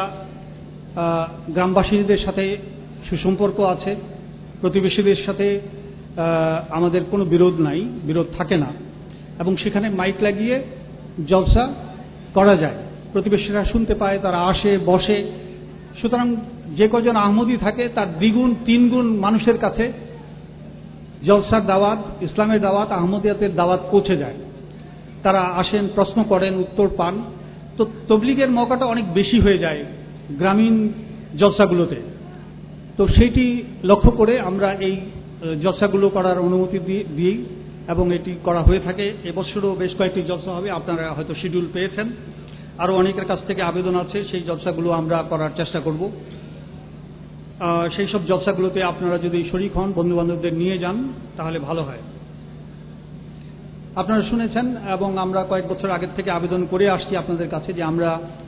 গ্রামবাসীদের সাথে সুসম্পর্ক আছে, প্রতিবেশীদের সাথে আমাদের কোনো বিরোধ নাই, বিরোধ থাকে না, এবং সেখানে মাইক লাগিয়ে জলসা করা যায়, প্রতিবেশীরা শুনতে পায়, তারা আসে বসে। সুতরাং যে কজন আহমদী থাকে তার 2 গুণ 3 গুণ মানুষের কাছে জলসার দাওয়াত, ইসলামের দাওয়াত, আহমদিয়াতের দাওয়াত পৌঁছে যায়। তারা আসেন, প্রশ্ন করেন, উত্তর পান। তো তবলিগের মৌকাটা অনেক বেশি হয়ে যায় গ্রামীণ জলসাগুলোতে। তো সেইটি লক্ষ্য করে আমরা এই জলসাগুলো করার অনুমতি দিই এবং এটি করা হয়ে থাকে। এবছরও বেশ কয়েকটি জলসা হবে, আপনারা হয়তো শিডিউল পেয়েছেন। আরও অনেকের কাছ থেকে আবেদন আছে, সেই জলসাগুলো আমরা করার চেষ্টা করব। সেই সব জলসাগুলোতে আপনারা যদি শরীক হন, বন্ধুবান্ধবদের নিয়ে যান, তাহলে ভালো হয়। আপনারা শুনেছেন এবং আমরা কয়েক বছর আগের থেকে আবেদন করে আসছি আপনাদের কাছে যে আমরা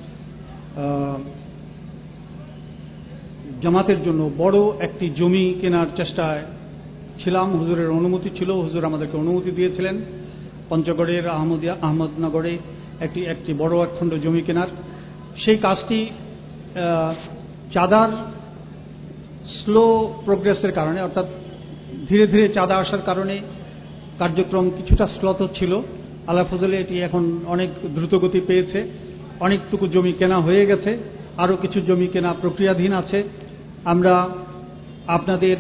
জামাতের জন্য বড় একটি জমি কেনার চেষ্টায় ছিলাম। হুজুরের অনুমতি ছিল, হুজুর আমাদেরকে অনুমতি দিয়েছিলেন পঞ্চগড়ের আহমদনগরে একটি বড় একখণ্ড জমি কেনার। সেই কাজটি চাঁদার স্লো প্রোগ্রেসের কারণে, অর্থাৎ ধীরে ধীরে চাঁদা আসার কারণে কার্যক্রম কিছুটা শ্লথ ছিল। আল্লাহ ফজলে এটি এখন অনেক দ্রুতগতি পেয়েছে, অনেকটুকু জমি কেনা হয়ে গেছে, আরও কিছু জমি কেনা প্রক্রিয়াধীন আছে। আমরা আপনাদের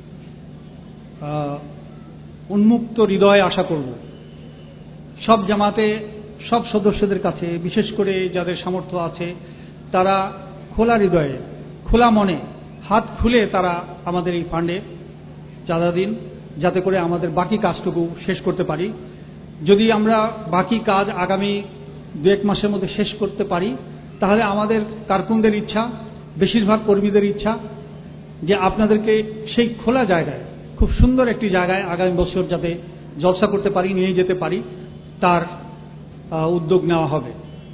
উন্মুক্ত হৃদয়ে আশা করব, সব জামাতে সব সদস্যদের কাছে, বিশেষ করে যাদের সামর্থ্য আছে, তারা খোলা হৃদয়ে, খোলা মনে, হাত খুলে তারা আমাদের এই ফান্ডে চাঁদা দিন, যাতে করে আমাদের বাকি কাজটুকু শেষ করতে পারি। যদি আমরা বাকি কাজ আগামী 2-1 মাসের মধ্যে শেষ করতে পারি, তাহলে আমাদের কারকুনদের ইচ্ছা, বেশিরভাগ কর্মীদের ইচ্ছা যে আপনাদেরকে সেই খোলা জায়গায়, খুব সুন্দর একটি জায়গায় আগামী বছর যাতে জলসা করতে পারি, নিয়ে যেতে পারি। তার উদ্যোগ নেওয়া হবে।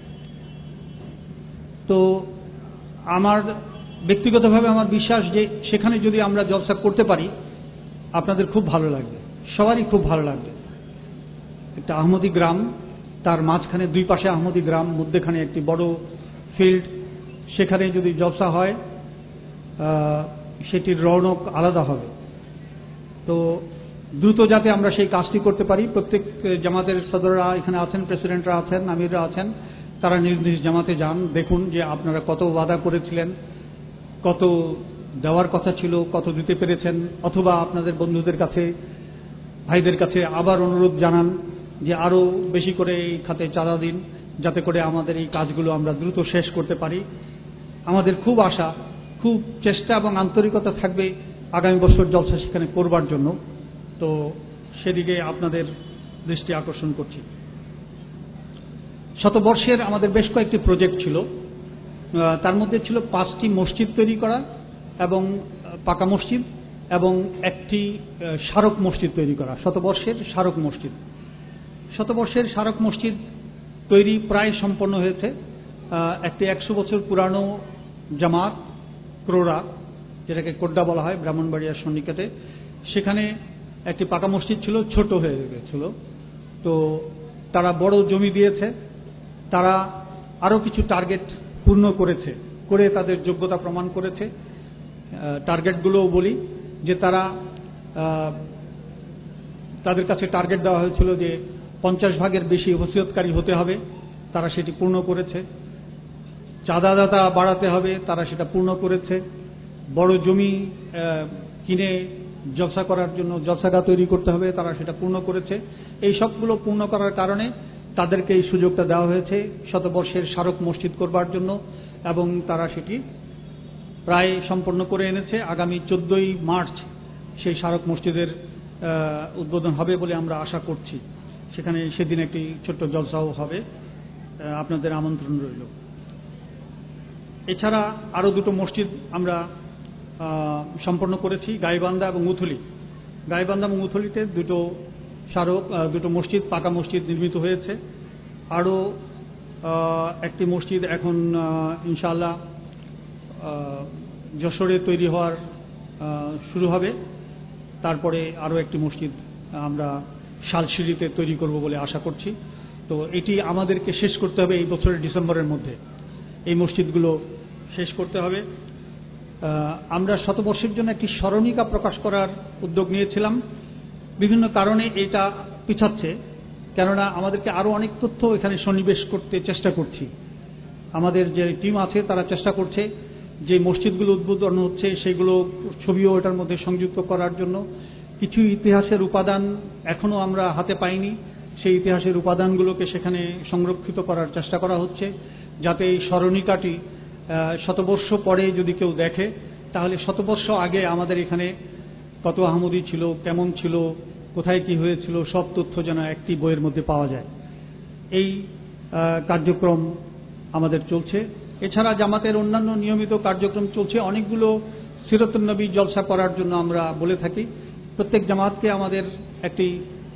তো আমার ব্যক্তিগতভাবে আমার বিশ্বাস যে সেখানে যদি আমরা জলসা করতে পারি আপনাদের খুব ভালো লাগবে, সবারই খুব ভালো লাগবে। একটা আহমদী গ্রাম, তার মাঝখানে দুই পাশে আহমদী গ্রাম, মধ্যেখানে একটি বড় ফিল্ড, সেখানে যদি জলসা হয় সেটির রৌনক আলাদা হবে। তো দ্রুত যাতে আমরা সেই কাজটি করতে পারি, প্রত্যেক জামাতের সদররা এখানে আছেন, প্রেসিডেন্টরা আছেন, আমিররা আছেন, তারা নিজ নিজ জামাতে যান, দেখুন যে আপনারা কত ওয়াদা করেছিলেন, কত দেওয়ার কথা ছিল, কত দিতে পেরেছেন, অথবা আপনাদের বন্ধুদের কাছে, ভাইদের কাছে আবার অনুরোধ জানান যে আরও বেশি করে এই খাতে চাঁদা দিন, যাতে করে আমাদের এই কাজগুলো আমরা দ্রুত শেষ করতে পারি। আমাদের খুব আশা, খুব চেষ্টা এবং আন্তরিকতা থাকবে আগামী বছর জলসা সেখানে করবার জন্য। তো সেদিকে আপনাদের দৃষ্টি আকর্ষণ করছি। শতবর্ষের আমাদের বেশ কয়েকটি প্রজেক্ট ছিল, তার মধ্যে ছিল 5টি মসজিদ তৈরি করা এবং পাকা মসজিদ, এবং একটি স্মারক মসজিদ তৈরি করা, শতবর্ষের স্মারক মসজিদ। শতবর্ষের স্মারক মসজিদ তৈরি প্রায় সম্পন্ন হয়েছে। একটি 100 বছর পুরানো জামাত ক্রোড়া, যেটাকে কোড্ডা বলা হয় ব্রাহ্মণবাড়িয়ার সন্নিকটে, সেখানে একটি পাকা মসজিদ ছিল, ছোট হয়ে গেছিল। তো তারা বড় জমি দিয়েছে, তারা আরও কিছু টার্গেট পূর্ণ করেছে, করে তাদের যোগ্যতা প্রমাণ করেছে। টার্গেটগুলোও বলি যে তারা, তাদের কাছে টার্গেট দেওয়া হয়েছিল যে 50 ভাগের বেশি ওসিয়তকারী হতে হবে, তারা সেটি পূর্ণ করেছে। চাঁদাদাতা বাড়াতে হবে, তারা সেটা পূর্ণ করেছে। বড় জমি কিনে জলসা করার জন্য জলসাগা তৈরি করতে হবে, তারা সেটা পূর্ণ করেছে। এই সবগুলো পূর্ণ করার কারণে তাদেরকে এই সুযোগটা দেওয়া হয়েছে শতবর্ষের স্মারক মসজিদ করবার জন্য, এবং তারা সেটি প্রায় সম্পন্ন করে এনেছে। আগামী 14ই মার্চ সেই স্মারক মসজিদের উদ্বোধন হবে বলে আমরা আশা করছি। সেখানে সেদিন একটি ছোট্ট জলসাও হবে, আপনাদের আমন্ত্রণ রইল। এছাড়া আরও দুটো মসজিদ আমরা সম্পন্ন করেছি, গাইবান্ধা এবং উথলি। গাইবান্ধা এবং উথলিতে দুটো স্মারক, দুটো মসজিদ, পাকা মসজিদ নির্মিত হয়েছে। আরও একটি মসজিদ এখন ইনশাআল্লাহ যশোরে তৈরি হওয়ার শুরু হবে। তারপরে আরও একটি মসজিদ আমরা শালশিরিতে তৈরি করব বলে আশা করছি। তো এটি আমাদেরকে শেষ করতে হবে এই বছরের ডিসেম্বরের মধ্যে, এই মসজিদগুলো শেষ করতে হবে। আমরা শতবর্ষের জন্য একটি স্মরণিকা প্রকাশ করার উদ্যোগ নিয়েছিলাম, বিভিন্ন কারণে এটা পিছাচ্ছে, কেননা আমাদেরকে আরও অনেক তথ্য এখানে সন্নিবেশ করতে চেষ্টা করছি। আমাদের যে টিম আছে তারা চেষ্টা করছে যে মসজিদগুলো উদ্বোধন হচ্ছে সেগুলো ছবিও এটার মধ্যে সংযুক্ত করার জন্য। কিছু ইতিহাসের উপাদান এখনও আমরা হাতে পাইনি, সেই ইতিহাসের উপাদানগুলোকে সেখানে সংরক্ষিত করার চেষ্টা করা হচ্ছে, যাতে এই স্মরণিকাটি শতবর্ষ পরে যদি কেউ দেখে তাহলে শতবর্ষ আগে আমাদের এখানে কত আহমদী ছিল, কেমন ছিল, কোথায় কি হয়েছিল, সব তথ্য যেন একটি বইয়ের মধ্যে পাওয়া যায়। এই কার্যক্রম আমাদের চলছে। এছাড়া জামাতের অন্যান্য নিয়মিত কার্যক্রম চলছে। অনেকগুলো সিরাতুন নবী জলসা করার জন্য আমরা বলে থাকি। প্রত্যেক জামাতকে আমাদের একটি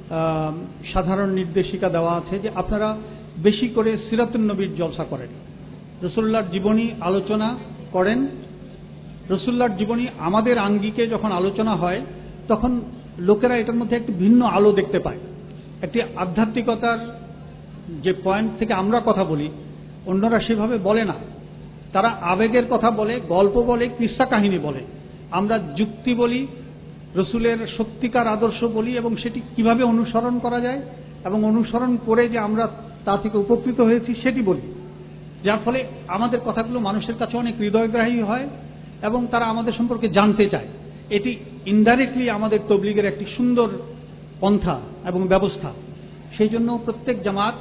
সাধারণ নির্দেশিকা দেওয়া আছে যে আপনারা বেশি করে সিরাতুন নবীর জলসা করেন, রাসূলুল্লাহর জীবনী আলোচনা করেন। রাসূলুল্লাহর জীবনী আমাদের আঙ্গিকে যখন আলোচনা হয় তখন লোকেরা এটার মধ্যে একটি ভিন্ন আলো দেখতে পায়। একটি আধ্যাত্মিকতার যে পয়েন্ট থেকে আমরা কথা বলি, অন্যরা সেভাবে বলে না। তারা আবেগের কথা বলে, গল্প বলে, কিস্সা কাহিনী বলে। আমরা যুক্তি বলি, রসুলের সত্যিকার আদর্শ বলি, এবং সেটি কিভাবে অনুসরণ করা যায় এবং অনুসরণ করে যে আমরা তা থেকে উপকৃত হয়েছি সেটি বলি। যার ফলে আমাদের কথাগুলো মানুষের কাছে অনেক হৃদয়গ্রাহী হয় এবং তারা আমাদের সম্পর্কে জানতে চায়। এটি ইনডাইরেক্টলি আমাদের তবলিগের একটি সুন্দর পন্থা এবং ব্যবস্থা। সেই জন্য প্রত্যেক জামাত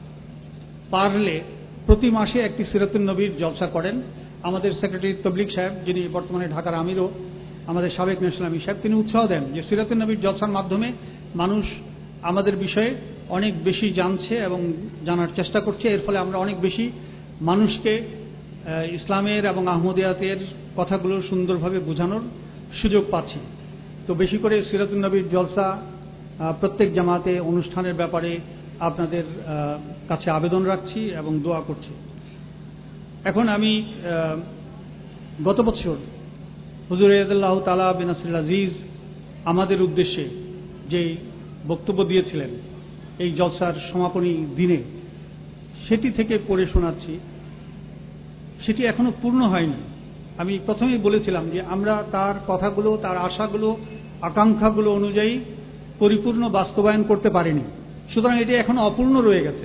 পারলে প্রতি মাসে একটি সিরাতুন নবীর জলসা করেন। আমাদের সেক্রেটারি তবলিগ সাহেব, যিনি বর্তমানে ঢাকার আমিরও, আমাদের সাবেক ন্যাশনাল আমির সাহেব, তিনি উৎসাহ দেন যে সিরাতুন নবীর জলসার মাধ্যমে মানুষ আমাদের বিষয়ে অনেক বেশি জানছে এবং জানার চেষ্টা করছে। এর ফলে আমরা অনেক বেশি মানুষকে ইসলামের এবং আহমদিয়াতের কথাগুলো সুন্দরভাবে বোঝানোর সুযোগ পাচ্ছি। তো বেশি করে সিরাতুন নবীর জলসা প্রত্যেক জামাতে অনুষ্ঠানের ব্যাপারে আপনাদের কাছে আবেদন রাখছি এবং দোয়া করছি। এখন আমি গত বছর হুজুর আল্লাহ তাআলা বিন নাসরুল আজিজ আমাদের উদ্দেশ্যে যে বক্তব্য দিয়েছিলেন এই জলসার সমাপনী দিনে, সেটি থেকে পড়ে শোনাচ্ছি। সেটি এখনো পূর্ণ হয়নি। আমি প্রথমেই বলেছিলাম যে আমরা তার কথাগুলো, তার আশাগুলো, আকাঙ্ক্ষাগুলো অনুযায়ী পরিপূর্ণ বাস্তবায়ন করতে পারিনি, সুতরাং এটি এখনো অপূর্ণ রয়ে গেছে।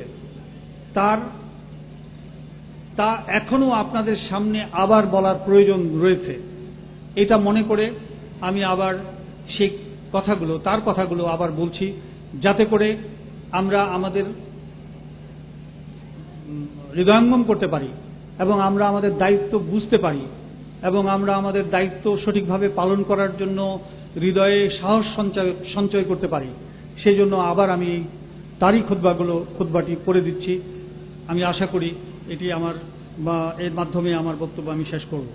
তা এখনো আপনাদের সামনে আবার বলার প্রয়োজন রয়েছে, এটা মনে করে আমি আবার সেই কথাগুলো, তার কথাগুলো আবার বলছি, যাতে করে আমরা আমাদের হৃদয়ঙ্গম করতে পারি এবং আমরা আমাদের দায়িত্ব বুঝতে পারি এবং আমরা আমাদের দায়িত্ব সঠিকভাবে পালন করার জন্য হৃদয়ে সাহস সঞ্চয় করতে পারি। সেই জন্য আবার আমি তারই খুতবাটি পড়ে দিচ্ছি। আমি আশা করি এটি এর মাধ্যমে আমার বক্তব্য আমি শেষ করব।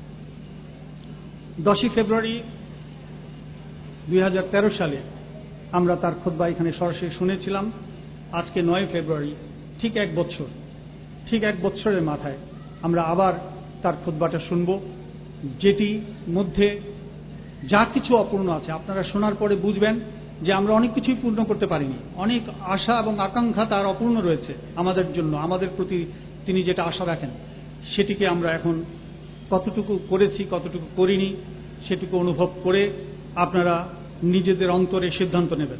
10ই ফেব্রুয়ারি 2013 সালে আমরা তার খুতবা এখানে সরাসরি শুনেছিলাম। আজকে 9 ফেব্রুয়ারি, ঠিক এক বছরের মাথায় আমরা আবার তার খুতবাটা শুনব, যেটি মধ্যে যা কিছু অপূর্ণ আছে আপনারা শোনার পরে বুঝবেন যে আমরা অনেক কিছুই পূর্ণ করতে পারিনি। অনেক আশা এবং আকাঙ্ক্ষা তার অপূর্ণ রয়েছে আমাদের জন্য, আমাদের প্রতি তিনি যেটা আশা রাখেন, সেটিকে আমরা এখন কতটুকু করেছি কতটুকু করিনি সেটুকু অনুভব করে আপনারা নিজেদের অন্তরে সিদ্ধান্ত নেবেন।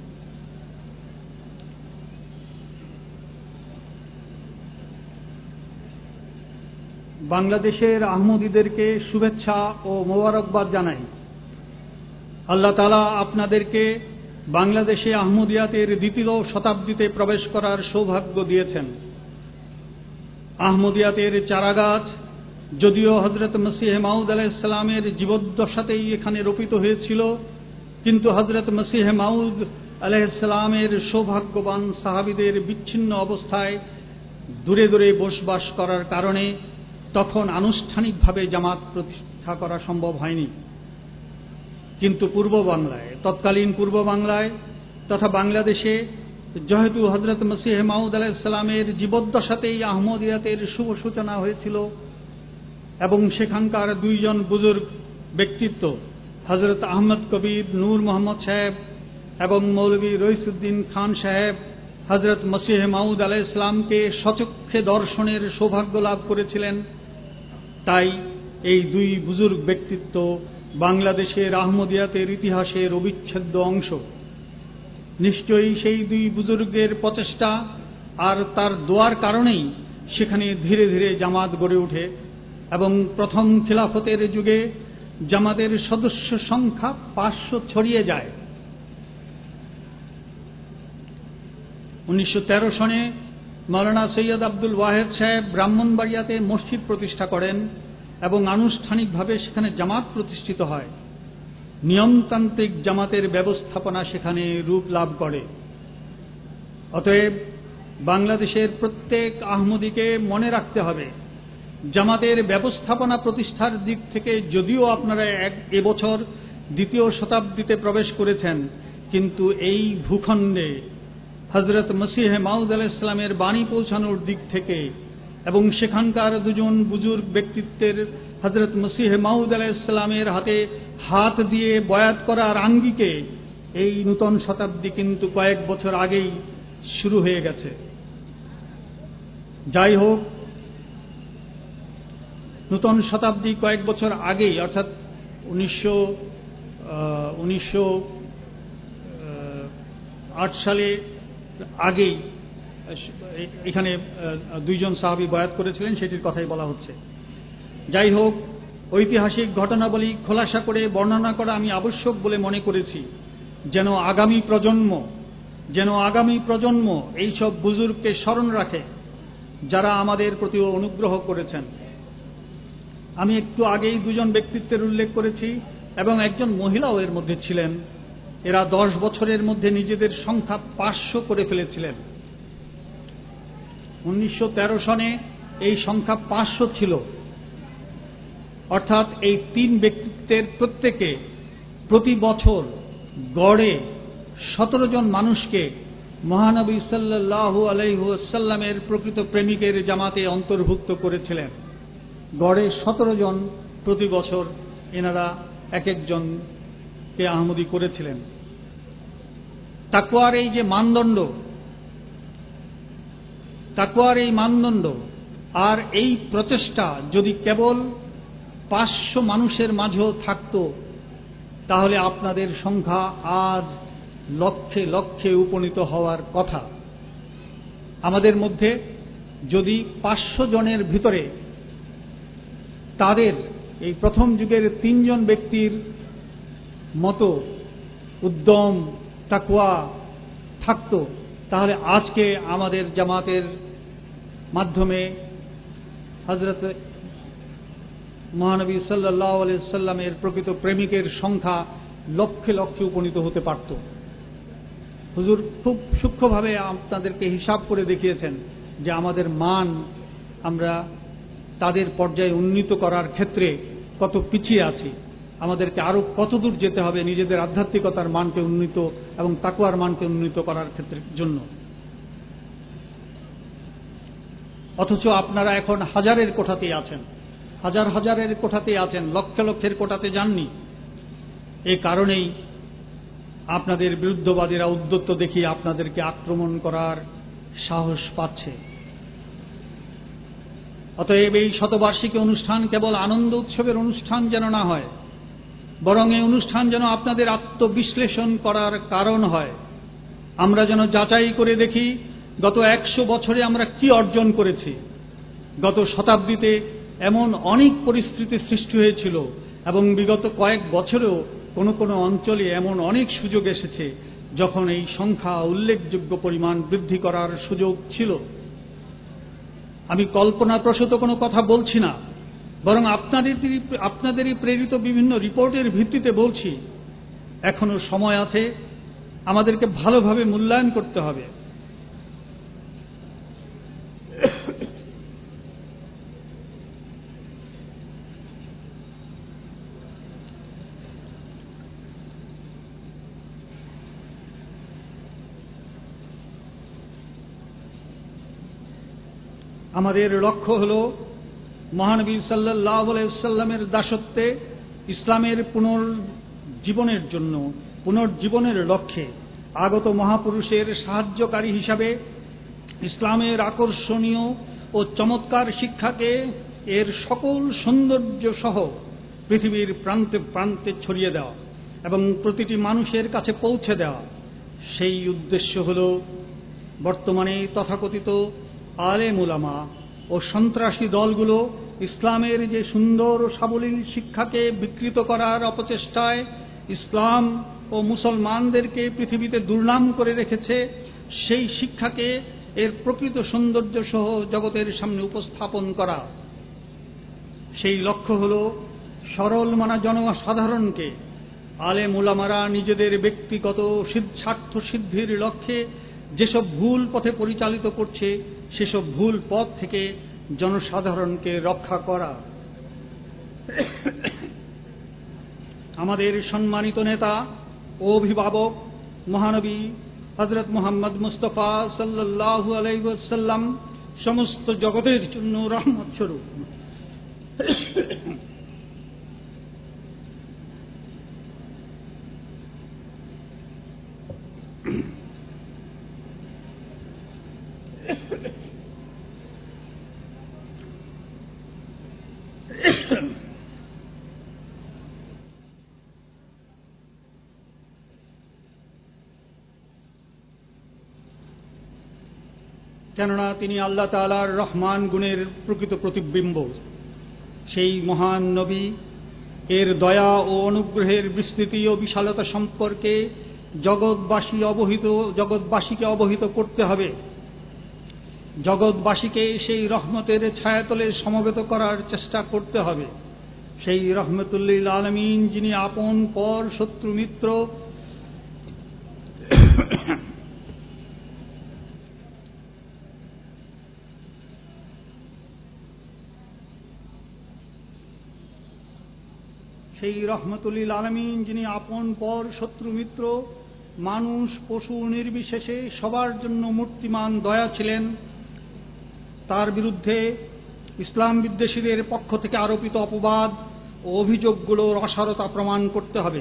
বাংলাদেশের আহমদীদেরকে শুভেচ্ছা ও মোবারকবাদ জানাই। আল্লাহ তাআলা আপনাদেরকে বাংলাদেশে আহমদিয়াতের 2য় শতাব্দীতে প্রবেশ করার সৌভাগ্য দিয়েছেন। আহমদিয়াতের চারাগাছ যদিও হযরত মসিহ মাউদ আলাইহিস সালামের জীবদ্দশাতেই এখানে রোপিত হয়েছিল, কিন্তু হযরত মসিহ মাউদ আলাইহিস সালামের সৌভাগ্যবান সাহাবীদের বিচ্ছিন্ন অবস্থায় দূরে দূরে বসবাস করার কারণে তখন আনুষ্ঠানিকভাবে জামাত প্রতিষ্ঠা করা সম্ভব হয়নি। কিন্তু তৎকালীন পূর্ব বাংলায় তথা বাংলাদেশে যেহেতু হযরত মসিহ মাউদ আলাইহিস সালামের জীবদ্দশাতেই আহমদিয়াতের শুভ সূচনা হয়েছিল এবং সেখানকার 2 জন বুজুর্গ ব্যক্তিত্ব হযরত আহমদ কবির নূর মোহাম্মদ সাহেব এবং মৌলভী রইসউদ্দিন খান সাহেব হযরত মসিহ মাউদ আলাইহিস সালামকে স্বচক্ষে দর্শনের সৌভাগ্য লাভ করেছিলেন। তাই এই 2 বুজুর্গ ব্যক্তিত্ব বাংলাদেশের আহমদিয়াতের ইতিহাসের অবিচ্ছেদ্য অংশ। নিশ্চয়ই সেই 2 বুজুর্গের প্রচেষ্টা আর তার দোয়ার কারণেই সেখানে ধীরে ধীরে জামাত গড়ে ওঠে এবং প্রথম খিলাফতের যুগে জামাতের সদস্য সংখ্যা 500 ছড়িয়ে যায়। 1913 সনে মাওলানা সৈয়দ আব্দুল ওয়াহেদ সাহেব ব্রাহ্মণবাড়িয়াতে মসজিদ প্রতিষ্ঠা করেন এবং আনুষ্ঠানিকভাবে সেখানে জামাত প্রতিষ্ঠিত হয়। নিয়মতান্ত্রিক জামাতের ব্যবস্থাপনা সেখানে রূপ লাভ করে। অতএব বাংলাদেশের প্রত্যেক আহমদীকে মনে রাখতে হবে, জামাতের ব্যবস্থাপনা প্রতিষ্ঠার দিক থেকে যদিও আপনারা এবছর 2য় শতাব্দীতে প্রবেশ করেছেন, কিন্তু এই ভূখণ্ডে হযরত মসিহ মাউদ আলাইহিস সালামের বাণী পৌঁছানোর দিক থেকে এবং সেখানকার 2 জন বুজুর্গ ব্যক্তিত্বের হযরত মসিহ মাউদ আলাইহিস সালামের হাতে হাত দিয়ে বয়াত করার আঙ্গিকে এই নূতন শতাব্দী কিন্তু কয়েক বছর আগেই শুরু হয়ে গেছে। যাই হোক, নূতন শতাব্দী কয়েক বছর আগেই অর্থাৎ 1908 সালে আগেই এখানে 2 জন সাহাবী বয়াত করেছিলেন, সেটির কথাই বলা হচ্ছে। যাই হোক, ঐতিহাসিক ঘটনাবলী খোলাসা করে বর্ণনা করা আমি আবশ্যক বলে মনে করেছি, যেন আগামী প্রজন্ম এইসব বুজুর্গকে স্মরণ রাখে যারা আমাদের প্রতি অনুগ্রহ করেছেন। আমি একটু আগেই 2 জন ব্যক্তিত্বের উল্লেখ করেছি এবং একজন মহিলাও এর মধ্যে ছিলেন। এরা 10 বছরের মধ্যে নিজেদের সংখ্যা 500 করে ফেলেছিলেন। 1913 সনে এই সংখ্যা 500 ছিল, অর্থাৎ এই 3 ব্যক্তিত্বের প্রত্যেকে প্রতি বছর গড়ে 17 জন মানুষকে মহানবী সাল্লাল্লাহু আলাইহি ওয়াসাল্লামের প্রকৃত প্রেমিকের জামাতে অন্তর্ভুক্ত করেছিলেন। গড়ে 17 জন প্রতি বছর এনারা এক একজনকে আহমদি করেছিলেন। তাকওয়ার এই যে মানদণ্ড, তাকওয়ার এই মানদণ্ড আর এই প্রচেষ্টা যদি কেবল 500 মানুষের মাঝেও থাকত, তাহলে আপনাদের সংখ্যা আজ লক্ষে লক্ষে উপনীত হওয়ার কথা। আমাদের মধ্যে যদি 500 জনের ভিতরে তাদের এই প্রথম যুগের 3 জন ব্যক্তির মতো উদ্যম তাকওয়া থাকত, তাহলে আজকে আমাদের জামাতের মাধ্যমে হযরত মহানবী সাল্লাল্লাহু আলাইহি ওয়াসাল্লামের প্রকৃত প্রেমিকের সংখ্যা লক্ষে লক্ষে উপনীত হতে পারত। হুজুর খুব সূক্ষ্মভাবে আপনাদেরকে হিসাব করে দেখিয়েছেন যে আমাদের মান আমরা তাদের পর্যায়ে উন্নীত করার ক্ষেত্রে কত পিছিয়ে আছি, আমাদেরকে আরো কত দূর যেতে হবে নিজেদের আধ্যাত্মিকতার মানকে উন্নীত এবং তাকওয়ার মানকে উন্নীত করার ক্ষেত্রের জন্য। অথচ আপনারা এখন হাজারের কোঠাতেই আছেন, হাজার হাজারের কোঠাতেই আছেন, লক্ষ লক্ষের কোঠাতে যাননি। এই কারণেই আপনাদের বিরুদ্ধবাদীরা উদ্যত দেখিয়ে আপনাদেরকে আক্রমণ করার সাহস পাচ্ছে। অতএব এই শতবার্ষিকী অনুষ্ঠান কেবল আনন্দ উৎসবের অনুষ্ঠান যেন না হয়, বরং এই অনুষ্ঠান যেন আপনাদের আত্মবিশ্লেষণ করার কারণ হয়। আমরা যেন যাচাই করে দেখি গত 100 বছরে আমরা কি অর্জন করেছি। গত শতাব্দীতে এমন অনেক পরিস্থিতি সৃষ্টি হয়েছিল এবং বিগত কয়েক বছরেও কোন কোন অঞ্চলে এমন অনেক সুযোগ এসেছে যখন এই সংখ্যা উল্লেখযোগ্য পরিমাণ বৃদ্ধি করার সুযোগ ছিল। আমি কল্পনাপ্রসূত কোনো কথা বলছি না, বরং আপনাদেরই প্রেরিত বিভিন্ন রিপোর্টের ভিত্তিতে বলছি। এখনো সময় আছে, আমাদেরকে ভালোভাবে মূল্যায়ন করতে হবে। আমাদের লক্ষ্য হল মহানবী সাল্লাল্লাহু আলাইহি ওয়াসাল্লামের দাসত্বে ইসলামের পুনর্জীবনের জন্য, পুনর্জীবনের লক্ষ্যে আগত মহাপুরুষের সাহায্যকারী হিসাবে ইসলামের আকর্ষণীয় ও চমৎকার শিক্ষাকে এর সকল সৌন্দর্য সহ পৃথিবীর প্রান্তে প্রান্তে ছড়িয়ে দেওয়া এবং প্রতিটি মানুষের কাছে পৌঁছে দেওয়া। সেই উদ্দেশ্য হল বর্তমানে তথাকথিত আলেম উলামা ও সন্ত্রাসী দলগুলো ইসলামের যে সুন্দর ও সাবলীল শিক্ষাকে বিকৃত করার অপচেষ্টায় ইসলাম ও মুসলমানদেরকে পৃথিবীতে দুর্নাম করে রেখেছে, সেই শিক্ষাকে এর প্রকৃত সৌন্দর্য সহ জগতের সামনে উপস্থাপন করা। সেই লক্ষ্য হল সরল মানা জনসাধারণকে আলেম উলামারা নিজেদের ব্যক্তিগত স্বার্থ সিদ্ধির লক্ষ্যে যেসব ভুল পথে পরিচালিত করছে, সেসব ভুল পথ থেকে জনসাধারণকে রক্ষা করা। আমাদের সম্মানিত নেতা ও অভিভাবক মহানবী হযরত মুহাম্মদ মুস্তাফা সাল্লাল্লাহু আলাইহি ওয়াসাল্লাম সমস্ত জগতের জন্য রহমত স্বরূপ। কেননা তিনি আল্লাহ তাআলার রহমান গুণের প্রকৃত প্রতিবিম্ব। সেই মহান নবী এর দয়া ও অনুগ্রহের বিস্তৃতি ও বিশালতা সম্পর্কে জগৎবাসীকে অবহিত করতে হবে। জগৎবাসীকে সেই রহমতের ছায়াতলে সমবেত করার চেষ্টা করতে হবে। সেই রহমতুল্লিল আলামিন, যিনি আপন পর শত্রু মিত্র সেই রহমতুল্লিল আলামিন, যিনি আপন পর শত্রু মিত্র মানুষ পশু নির্বিশেষে সবার জন্য মূর্তিমান দয়া ছিলেন, তার বিরুদ্ধে ইসলাম বিদ্বেষীদের পক্ষ থেকে আরোপিত অপবাদ ও অভিযোগগুলোর অসারতা প্রমাণ করতে হবে।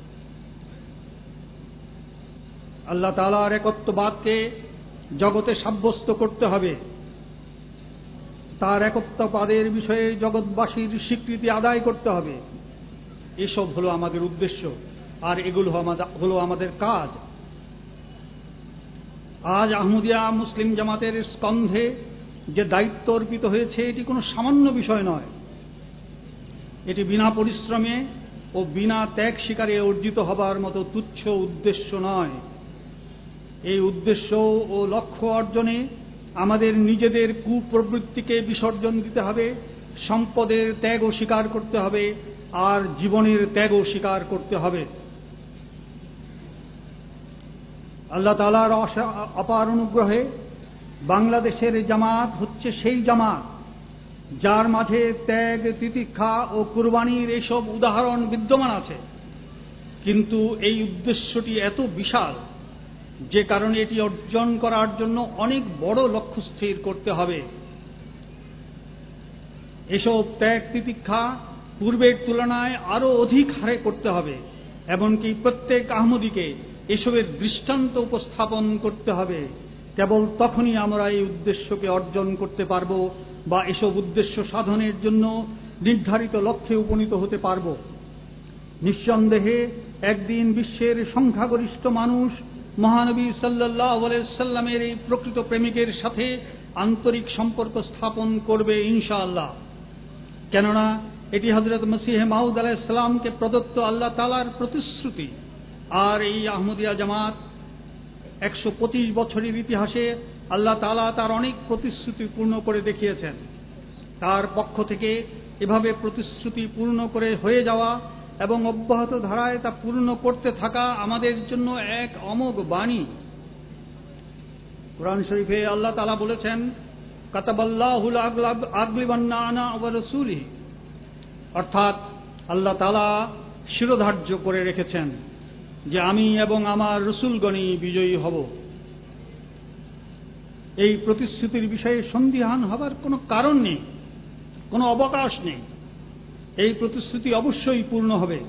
আল্লাহ তাআলার একত্ববাদকে জগতে সাব্যস্ত করতে হবে। তার একত্ববাদের বিষয়ে জগৎবাসীর স্বীকৃতি আদায় করতে হবে। এসব হলো আমাদের উদ্দেশ্য, আর এগুলো হলো আমাদের কাজ। আজ আহমদিয়া মুসলিম জামাতের স্কন্ধে যে দায়িত্ব অর্পিত হয়েছে, এটি কোনো সামান্য বিষয় নয়। এটি বিনা পরিশ্রমে ও বিনা ত্যাগ স্বীকারে অর্জিত হবার মতো তুচ্ছ উদ্দেশ্য নয়। এই উদ্দেশ্য ও লক্ষ্য অর্জনে আমাদের নিজেদের কুপ্রবৃত্তিকে বিসর্জন দিতে হবে, সম্পদের ত্যাগও স্বীকার করতে হবে, আর জীবনের ত্যাগও স্বীকার করতে হবে। আল্লাহ তাআলার অপার অনুগ্রহে বাংলাদেশের জামাত হচ্ছে সেই জামাত যার মাঝে ত্যাগ, তিতিক্ষা ও কুরবানির এসব উদাহরণ বিদ্যমান আছে। কিন্তু এই উদ্দেশ্যটি এত বিশাল যে কারণে এটি অর্জন করার জন্য অনেক বড় লক্ষ্য স্থির করতে হবে। এসব ত্যাগ তিতিক্ষা পূর্বের তুলনায় আরো অধিক হারে করতে হবে, এমনকি প্রত্যেক আহমদীকে এসবের দৃষ্টান্ত উপস্থাপন করতে হবে। কেবল তখনই আমরা এই উদ্দেশ্যকে অর্জন করতে পারব বা এসব উদ্দেশ্য সাধনের জন্য নির্ধারিত লক্ষ্যে উপনীত হতে পারব। নিঃসন্দেহে একদিন বিশ্বের সংখ্যাগরিষ্ঠ মানুষ মহানবী সাল্লাল্লাহু আলাইহি সাল্লামের এই প্রকৃত প্রেমিকের সাথে আন্তরিক সম্পর্ক স্থাপন করবে ইনশাআল্লাহ। কেননা এটি হযরত মসিহ মাউদ আলাইহিস সালামকে প্রদত্ত আল্লাহ তাআলার প্রতিশ্রুতি। আর এই আহমদিয়া জামাত 125 বছরের ইতিহাসে আল্লাহ তাআলা তার অনেক প্রতিশ্রুতি পূর্ণ করে দেখিয়েছেন। তার পক্ষ থেকে এভাবে প্রতিশ্রুতি পূর্ণ করে হয়ে যাওয়া এবং অব্যাহত ধারায় তা পূর্ণ করতে থাকা আমাদের জন্য এক অমোঘ বাণী। কুরআন শরীফে আল্লাহ তাআলা বলেছেন, কাতাবাল্লাহু আগলিবান্না আনা ওয়া রাসূলি, অর্থাৎ আল্লাহ তাআলা শিরোধার্য করে রেখেছেন যে আমি এবং আমার রাসূলগণই বিজয়ী হব। এই প্রতিশ্রুতির বিষয়ে সন্দিহান হবার কোনো কারণ নেই, কোনো অবকাশ নেই। এই প্রতিশ্রুতি অবশ্যই পূর্ণ হবে।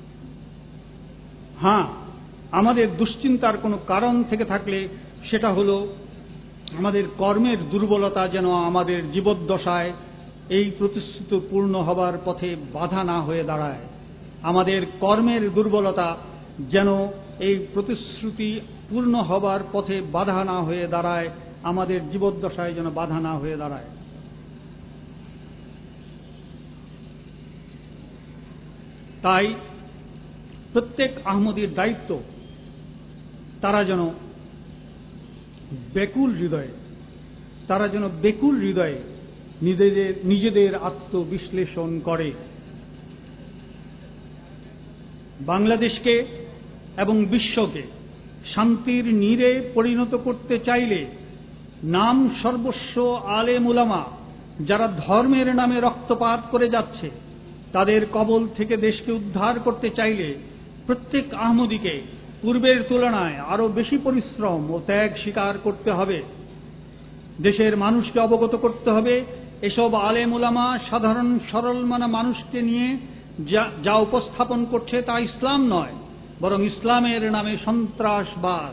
হ্যাঁ, আমাদের দুশ্চিন্তার কোনো কারণ থেকে থাকলে সেটা হলো আমাদের কর্মের দুর্বলতা যেন আমাদের জীবদ্দশায় এই প্রতিশ্রুতি পূর্ণ হবার পথে বাধা না হয়ে দাঁড়ায়। আমাদের কর্মের দুর্বলতা যেন এই প্রতিশ্রুতি পূর্ণ হবার পথে বাধা না হয়ে দাঁড়ায়, আমাদের জীবদ্দশায় যেন বাধা না হয়ে দাঁড়ায়। তাই প্রত্যেক আহমদীর দায়িত্ব তারা যেন বেকুল হৃদয়ে নিজেদের আত্মবিশ্লেষণ করে। বাংলাদেশকে এবং বিশ্বকে শান্তির নীড়ে পরিণত করতে চাইলে নাম সর্বস্ব আলেম উলামা যারা ধর্মের নামে রক্তপাত করে যাচ্ছে, তাদের কবল থেকে দেশকে উদ্ধার করতে চাইলে প্রত্যেক আহমদীকে পূর্বের তুলনায় আরো বেশি পরিশ্রম ও ত্যাগ স্বীকার করতে হবে। দেশের মানুষকে অবগত করতে হবে এসব আলেম উলামা সাধারণ সরল মানা মানুষকে নিয়ে যা উপস্থাপন করছে তা ইসলাম নয়, বরং ইসলামের নামে সন্ত্রাসবাদ।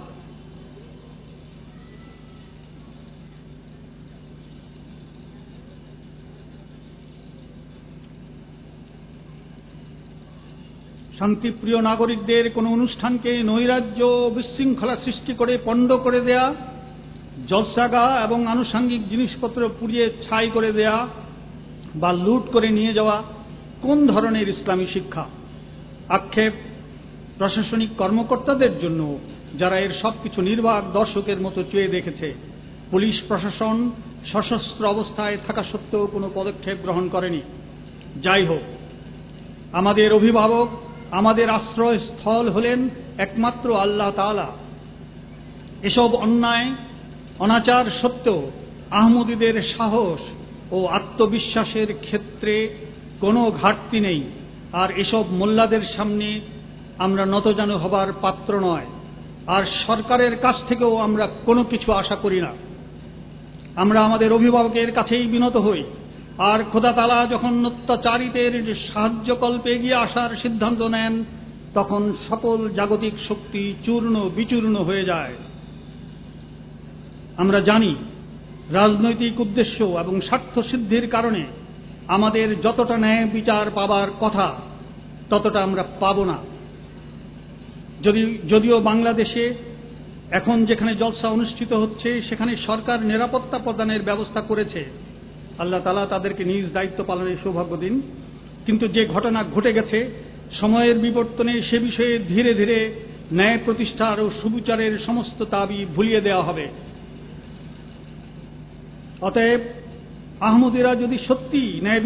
শান্তিপ্রিয় নাগরিকদের কোনো অনুষ্ঠানকে নৈরাজ্য বিশৃঙ্খলা সৃষ্টি করে পণ্ড করে দেয়া, জলসাগা এবং আনুষঙ্গিক জিনিসপত্র পুড়িয়ে ছাই করে দেয়া বা লুট করে নিয়ে যাওয়া কোন ধরনের ইসলামী শিক্ষা? আক্ষেপ প্রশাসনিক কর্মকর্তাদের জন্য, যারা এর সবকিছু নির্বাক দর্শকের মতো চেয়ে দেখেছে। পুলিশ প্রশাসন সশস্ত্র অবস্থায় থাকা সত্ত্বেও কোনো পদক্ষেপ গ্রহণ করেনি। যাই হোক, আমাদের অভিভাবক, আমাদের আশ্রয়স্থল হলেন একমাত্র আল্লাহ তাআলা। এসব অন্যায় অনাচার সত্ত্বেও আহমদীদের সাহস ও আত্মবিশ্বাসের ক্ষেত্রে কোনো ঘাটতি নেই, আর এসব মোল্লাদের সামনে আমরা নতজানু হবার পাত্র নয়। আর সরকারের কাছ থেকেও আমরা কোনো কিছু আশা করি না। আমরা আমাদের অভিভাবকের কাছেই বিনত হই। আর খোদা তাআলা যখন অত্যাচারীদের সাহায্যকল্পে এগিয়ে আসার সিদ্ধান্ত নেন, তখন সকল জাগতিক শক্তি চূর্ণ বিচূর্ণ হয়ে যায়। আমরা জানি রাজনৈতিক উদ্দেশ্য এবং স্বার্থ সিদ্ধির কারণে আমাদের যতটা ন্যায় বিচার পাবার কথা ততটা আমরা পাব না। যদিও বাংলাদেশে এখন যেখানে জলসা অনুষ্ঠিত হচ্ছে সেখানে সরকার নিরাপত্তা প্রদানের ব্যবস্থা করেছে, আল্লাহ তাআলা তাদেরকে নিজ দায়িত্ব পালনের সৌভাগ্য দিন। কিন্তু যে ঘটনা ঘটে গেছে, সময়ের বিবর্তনে সে বিষয়ে ধীরে ধীরে ন্যায় প্রতিষ্ঠার ও সুবিচারের সমস্ত দাবি ভুলিয়ে দেওয়া হবে। অতএব আহমদীরা যদি সত্যি ন্যায়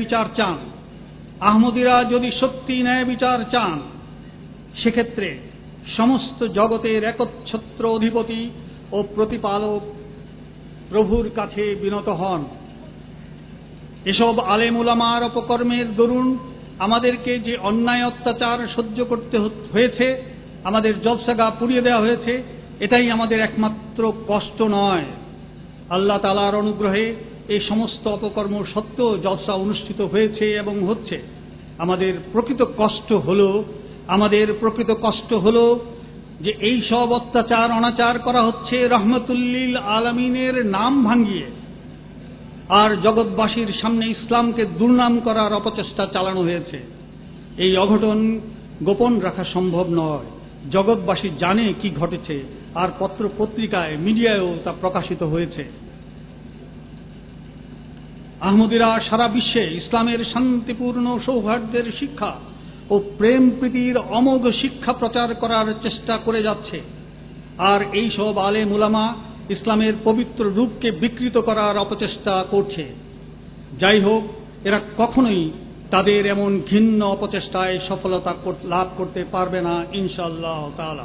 বিচার চান, সেক্ষেত্রে সমস্ত জগতের একচ্ছত্র অধিপতি ও প্রতিপালক প্রভুর কাছে বিনত হন। এসব আলেম উলামার অপকর্মের দরুন আমাদেরকে যে অন্যায় অত্যাচার সহ্য করতে হয়েছে, আমাদের জলসাগা পুড়িয়ে দেওয়া হয়েছে, এটাই আমাদের একমাত্র কষ্ট নয়। আল্লাহ তাআলার অনুগ্রহে এই সমস্ত অপকর্ম সত্ত্বেও জলসা অনুষ্ঠিত হয়েছে এবং হচ্ছে। আমাদের প্রকৃত কষ্ট হলো যে এই সব অত্যাচার অনাচার করা হচ্ছে রহমতুল্লিল আলামিনের নাম ভাঙিয়ে, আর জগৎবাসীর সামনে ইসলামকে দুর্নাম করার অপচেষ্টা চালানো হয়েছে। এই অঘটন গোপন রাখা সম্ভব নয়। জগৎবাসী জানে কি ঘটেছে, আর পত্র পত্রিকায় মিডিয়ায়ও তা প্রকাশিত হয়েছে। আহমদীরা সারা বিশ্বে ইসলামের শান্তিপূর্ণ সৌহার্দ্যের শিক্ষা ও প্রেম প্রীতির অমোঘ শিক্ষা প্রচার করার চেষ্টা করে যাচ্ছে। আর এই সব আলেম উলামা ইসলামের পবিত্র রূপকে বিকৃত করার অপচেষ্টা করছে। যাই হোক, এরা কখনোই তাদের এমন ঘৃণ্য অপচেষ্টায় সফলতা লাভ করতে পারবে না ইনশাআল্লাহ তাআলা।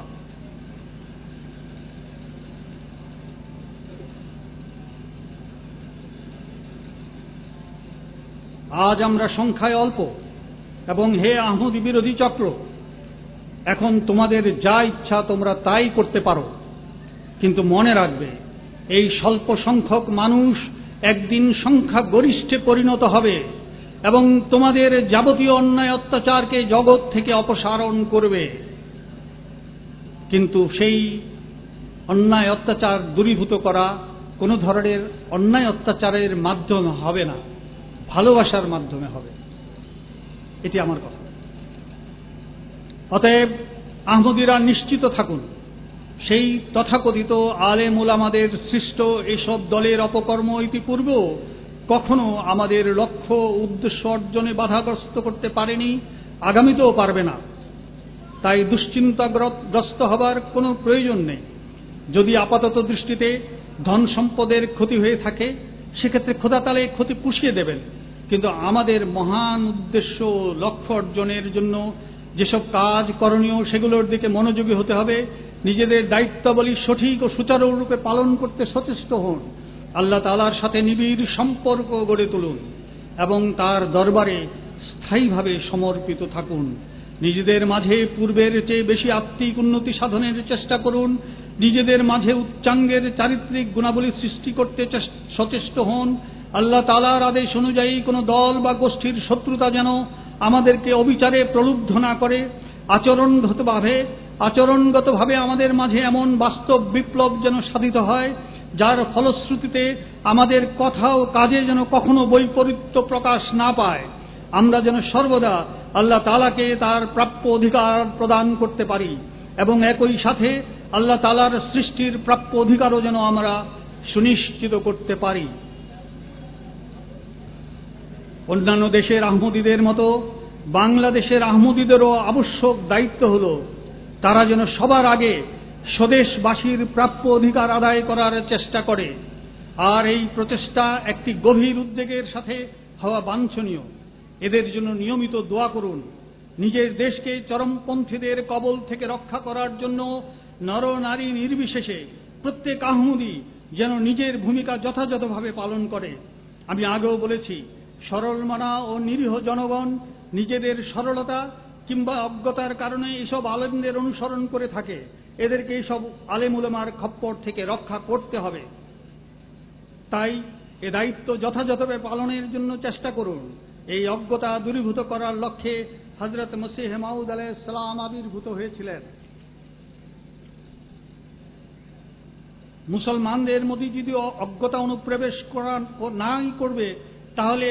আজ আমরা সংখ্যায় অল্প, এবং হে আহমদী বিরোধী চক্র, এখন তোমাদের যা ইচ্ছা তোমরা তাই করতে পারো। কিন্তু মনে রাখবে, এই স্বল্প সংখ্যক মানুষ একদিন সংখ্যা গরিষ্ঠে পরিণত হবে এবং তোমাদের যাবতীয় অন্যায় অত্যাচারকে জগৎ থেকে অপসারণ করবে। কিন্তু সেই অন্যায় অত্যাচার দূরীভূত করা কোনো ধরনের অন্যায় অত্যাচারের মাধ্যমে হবে না, ভালোবাসার মাধ্যমে হবে। এটি আমার কথা। অতএব আহমদীরা নিশ্চিত থাকুন, সেই তথাকথিত আলেম উলামাদের সৃষ্ট এসব দলের অপকর্ম ইতিপূর্বেও কখনো আমাদের লক্ষ্য উদ্দেশ্য অর্জনে বাধাগ্রস্ত করতে পারেনি, আগামীতেও পারবে না। তাই দুশ্চিন্তাগ্রস্ত হবার কোনো প্রয়োজন নেই। যদি আপাতত দৃষ্টিতে ধন সম্পদের ক্ষতি হয়ে থাকে, সেক্ষেত্রে খোদা তাআলা এই ক্ষতি পুষিয়ে দেবেন। কিন্তু আমাদের মহান উদ্দেশ্য লক্ষ্য অর্জনের জন্য যেসব কাজ করণীয়, সেগুলোর দিকে মনোযোগী হতে হবে। নিজেদের দায়িত্বাবলী সঠিক ও সুচারুরূপে পালন করতে সচেষ্ট হন। আল্লাহ তাআলার সাথে নিবিড় সম্পর্ক গড়ে তুলুন এবং তার দরবারে স্থায়ীভাবে সমর্পিত থাকুন। নিজেদের মাঝে পূর্বের চেয়ে বেশি আত্মিক উন্নতি সাধনের চেষ্টা করুন। নিজেদের মাঝে উচ্চাঙ্গের চারিত্রিক গুণাবলী সৃষ্টি করতে সচেষ্ট হন। আল্লাহ তাআলার আদেশ অনুযায়ী কোনো দল বা গোষ্ঠীর শত্রুতা যেন আমাদেরকে অবিচারে প্রলুব্ধ না করে। আচরণগতভাবে আমাদের মাঝে এমন বাস্তব বিপ্লব যেন সাধিত হয়, যার ফলশ্রুতিতে আমাদের কথা ও কাজে যেন কখনো বৈপরীত্য প্রকাশ না পায়। আমরা যেন সর্বদা আল্লাহ তাআলাকে তার প্রাপ্য অধিকার প্রদান করতে পারি এবং একই সাথে আল্লাহ তাআলার সৃষ্টির প্রাপ্য অধিকারও যেন আমরা সুনিশ্চিত করতে পারি। অন্যান্য দেশের আহমদীদের মতো বাংলাদেশের আহমদীদেরও আবশ্যক দায়িত্ব হল, তারা যেন সবার আগে স্বদেশবাসীর প্রাপ্য অধিকার আদায় করার চেষ্টা করে। আর এই প্রচেষ্টা একটি গভীর উদ্বেগের সাথে হওয়া বাঞ্ছনীয়। এদের জন্য নিয়মিত দোয়া করুন। নিজের দেশকে চরমপন্থীদের কবল থেকে রক্ষা করার জন্য নর নারী নির্বিশেষে প্রত্যেক আহমদী যেন নিজের ভূমিকা যথাযথভাবে পালন করে। আমি আগেও বলেছি, সরলমনা ও নিরীহ জনগণ নিজেদের সরলতা কিংবা অজ্ঞতার কারণে এসব আলেমদের অনুসরণ করে থাকে, এদেরকে এইসব আলেম উলেমার খপ্পর থেকে রক্ষা করতে হবে। তাই এ দায়িত্ব যথাযথভাবে পালনের জন্য চেষ্টা করুন। এই অজ্ঞতা দূরীভূত করার লক্ষ্যে হযরত মসিহ মাউদ আলাইহিস সালাম আবির্ভূত হয়েছিলেন। মুসলমানদের মধ্যে যদি অজ্ঞতা অনুপ্রবেশ নাই করবে, তাহলে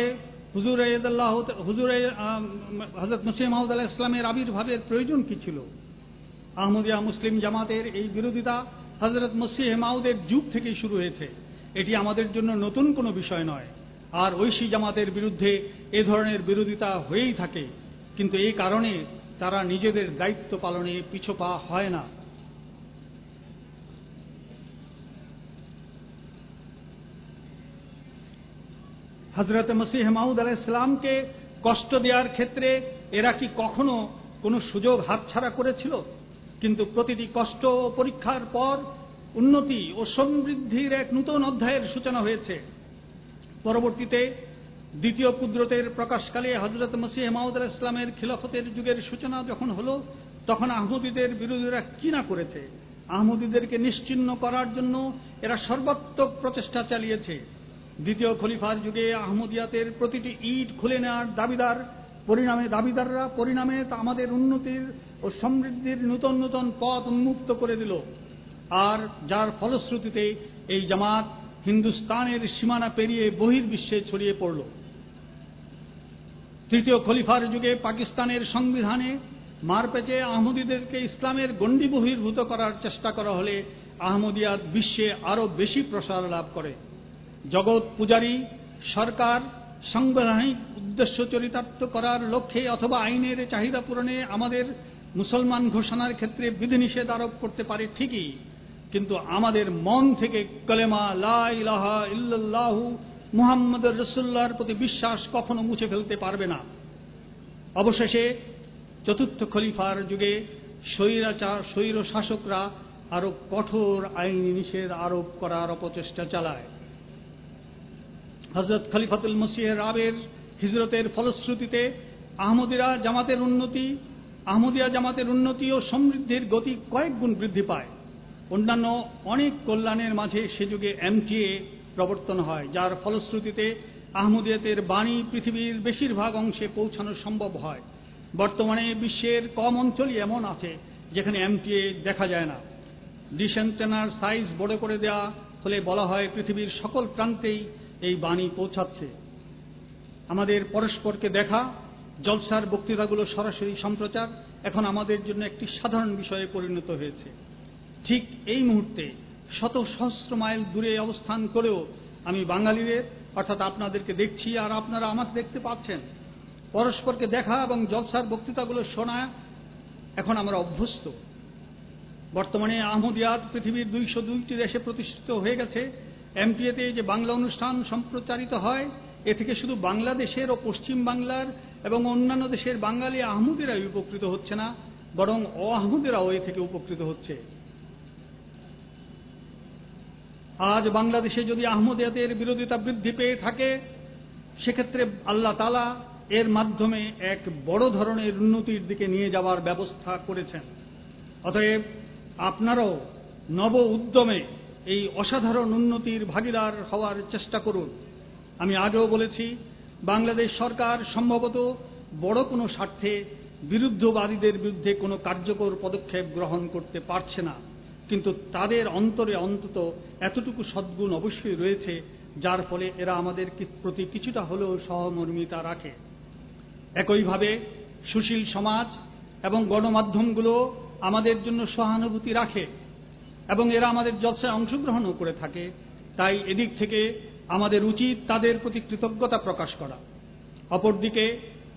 হযরত মসিহ মাউদ আলাইহিস সালামের আবির্ভাবের প্রয়োজন কি ছিল? আহমদিয়া মুসলিম জামাতের এই বিরোধিতা হযরত মসিহ মাউদের যুগ থেকেই শুরু হয়েছে। এটি আমাদের জন্য নতুন কোনো বিষয় নয়। আর ঐশী জামাতের বিরুদ্ধে এ ধরনের বিরোধিতা হয়েই থাকে, কিন্তু এই কারণে তারা নিজেদের দায়িত্ব পালনে পিছপা হয় না। হযরত মসিহ মাউদ আলাইহিস সালামকে কষ্ট দেওয়ার ক্ষেত্রে এরা কি কখনো কোনো সুযোগ হাতছাড়া করেছিল? কিন্তু প্রতিটি কষ্ট ও পরীক্ষার পর উন্নতি ও সমৃদ্ধির এক নূতন অধ্যায়ের সূচনা হয়েছে। পরবর্তীতে দ্বিতীয় কুদরতের প্রকাশকালে হযরত মসিহ মাউদ আলাইহিস সালামের খিলাফতের যুগের সূচনা যখন হলো, তখন আহমদীদের বিরোধীরা কি না করেছে। আহমদীদেরকে নিশ্চিহ্ন করার জন্য এরা সর্বাত্মক প্রচেষ্টা চালিয়েছে। দ্বিতীয় খলিফার যুগে আহমদিয়াতের প্রতিটি ইট খুলে নেওয়ার দাবিদাররা পরিণামে আমাদের উন্নতির ও সমৃদ্ধির নূতন নূতন পথ উন্মুক্ত করে দিল। আর যার ফলশ্রুতিতে এই জামাত হিন্দুস্তানের সীমানা পেরিয়ে বহির্বিশ্বে ছড়িয়ে পড়ল। তৃতীয় খলিফার যুগে পাকিস্তানের সংবিধানে মারপ্যাচে আহমদীদেরকে ইসলামের গণ্ডি বহির্ভূত করার চেষ্টা করা হলে আহমদিয়াত বিশ্বে আরো বেশি প্রসার লাভ করে। জগৎ পূজারী সরকার সাংবিধানিক উদ্দেশ্য চরিতার্থ করার লক্ষ্যে অথবা আইনের চাহিদা পূরণে আমাদের মুসলমান ঘোষণার ক্ষেত্রে বিধিনিষেধ আরোপ করতে পারে ঠিকই, কিন্তু আমাদের মন থেকে কলেমা লা ইলাহা ইল্লাল্লাহু মুহাম্মাদুর রাসূলুল্লাহর প্রতি বিশ্বাস কখনো মুছে ফেলতে পারবে না। অবশেষে চতুর্থ খলিফার যুগে স্বৈর শাসকরা আরো কঠোর আইনি নিষেধ আরোপ করার অপচেষ্টা চালায়। হযরত খলিফাতুল মসিহ রাবের হিজরতের ফলশ্রুতিতে আহমদিয়া জামাতের উন্নতি ও সমৃদ্ধির গতি কয়েক গুণ বৃদ্ধি পায়। অন্যান্য অনেক কল্যাণের মাঝে সে যুগে এমটিএ প্রবর্তন হয়, যার ফলশ্রুতিতে আহমদিয়াতের বাণী পৃথিবীর বেশিরভাগ অংশে পৌঁছানো সম্ভব হয়। বর্তমানে বিশ্বের কম অঞ্চলই এমন আছে যেখানে এমটিএ দেখা যায় না। ডিশ অ্যান্টেনার সাইজ বড় করে দেওয়া হলে বলা হয় পৃথিবীর সকল প্রান্তেই এই বাণী পৌঁছাচ্ছে। আমাদের পরস্পরকে দেখা, জলসার বক্তৃতাগুলো সরাসরি সম্প্রচার এখন আমাদের জন্য একটি সাধারণ বিষয়ে পরিণত হয়েছে। ঠিক এই মুহূর্তে শত সহস্র মাইল দূরে অবস্থান করেও আমি বাঙালিদের অর্থাৎ আপনাদেরকে দেখছি আর আপনারা আমাকে দেখতে পাচ্ছেন। পরস্পরকে দেখা এবং জলসার বক্তৃতাগুলো শোনা এখন আমরা অভ্যস্ত। বর্তমানে আহমদিয়াত পৃথিবীর 202টি দেশে প্রতিষ্ঠিত হয়ে গেছে। এমটিএতে যে বাংলা অনুষ্ঠান সম্প্রচারিত হয়, এ থেকে শুধু বাংলাদেশের ও পশ্চিম বাংলার এবং অন্যান্য দেশের বাঙালি আহমদিরাই উপকৃত হচ্ছে না, বরং অআহমদিরাও এ থেকে উপকৃত হচ্ছে। আজ বাংলাদেশে যদি আহমদিয়াতের বিরোধিতা বৃদ্ধি পেয়ে থাকে, সেক্ষেত্রে আল্লাহ তাআলা এর মাধ্যমে এক বড় ধরনের উন্নতির দিকে নিয়ে যাওয়ার ব্যবস্থা করেছেন। অতএব আপনারাও নব উদ্যমে এই অসাধারণ উন্নতির ভাগীদার হওয়ার চেষ্টা করুন। আমি আগেও বলেছি, বাংলাদেশ সরকার সম্ভবত বড় কোনো স্বার্থে বিরুদ্ধবাদীদের বিরুদ্ধে কোনো কার্যকর পদক্ষেপ গ্রহণ করতে পারছে না, কিন্তু তাদের অন্তরে অন্তত এতটুকু সদ্গুণ অবশ্যই রয়েছে যার ফলে এরা আমাদের প্রতি কিছুটা হলেও সহমর্মিতা রাখে। একইভাবে সুশীল সমাজ এবং গণমাধ্যমগুলো আমাদের জন্য সহানুভূতি রাখে এবং এরা আমাদের জলসায় অংশগ্রহণও করে থাকে। তাই এদিক থেকে আমাদের উচিত তাদের প্রতি কৃতজ্ঞতা প্রকাশ করা। অপরদিকে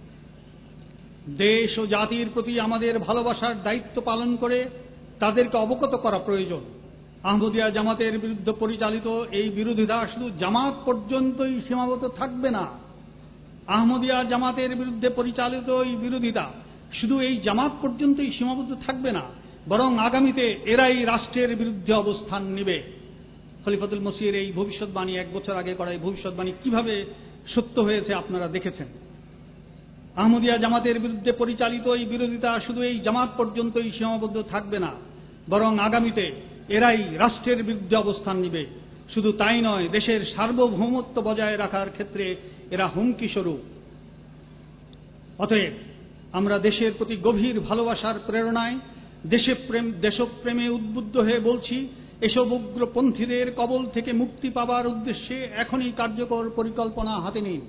দেশ ও জাতির প্রতি আমাদের ভালোবাসার দায়িত্ব পালন করে তাদেরকে অবগত করা প্রয়োজন। আহমদিয়া জামাতের বিরুদ্ধে পরিচালিত এই বিরোধিতা শুধু জামাত পর্যন্তই সীমাবদ্ধ থাকবে না। আহমদিয়া জামাতের বিরুদ্ধে পরিচালিত এই বিরোধিতা শুধু এই জামাত পর্যন্তই সীমাবদ্ধ থাকবে না, বরং আগামীতে এরাই রাষ্ট্রের বিরুদ্ধে অবস্থান নেবে। খলিফাতুল মসিহের এই ভবিষ্যৎবাণী, 1 বছর আগে করা এই ভবিষ্যৎবাণী কিভাবে সত্য হয়েছে আপনারা দেখেছেন। আহমদিয়া জামাতের বিরুদ্ধে পরিচালিত এই বিরোধিতা শুধু এই জামাত পর্যন্তই সীমাবদ্ধ থাকবে না, বরং আগামীতে এরাই রাষ্ট্রের বিরুদ্ধে অবস্থান নিবে। শুধু তাই নয়, দেশের সার্বভৌমত্ব বজায় রাখার ক্ষেত্রে এরা হুমকি স্বরূপ। অতএব আমরা দেশের প্রতি গভীর ভালোবাসার প্রেরণায় দেশপ্রেমে উদ্বুদ্ধ হয়ে বলছি, এসব উগ্রপন্থীদের কবল থেকে মুক্তি পাবার উদ্দেশ্যে এখনই কার্যকর পরিকল্পনা হাতে নিন।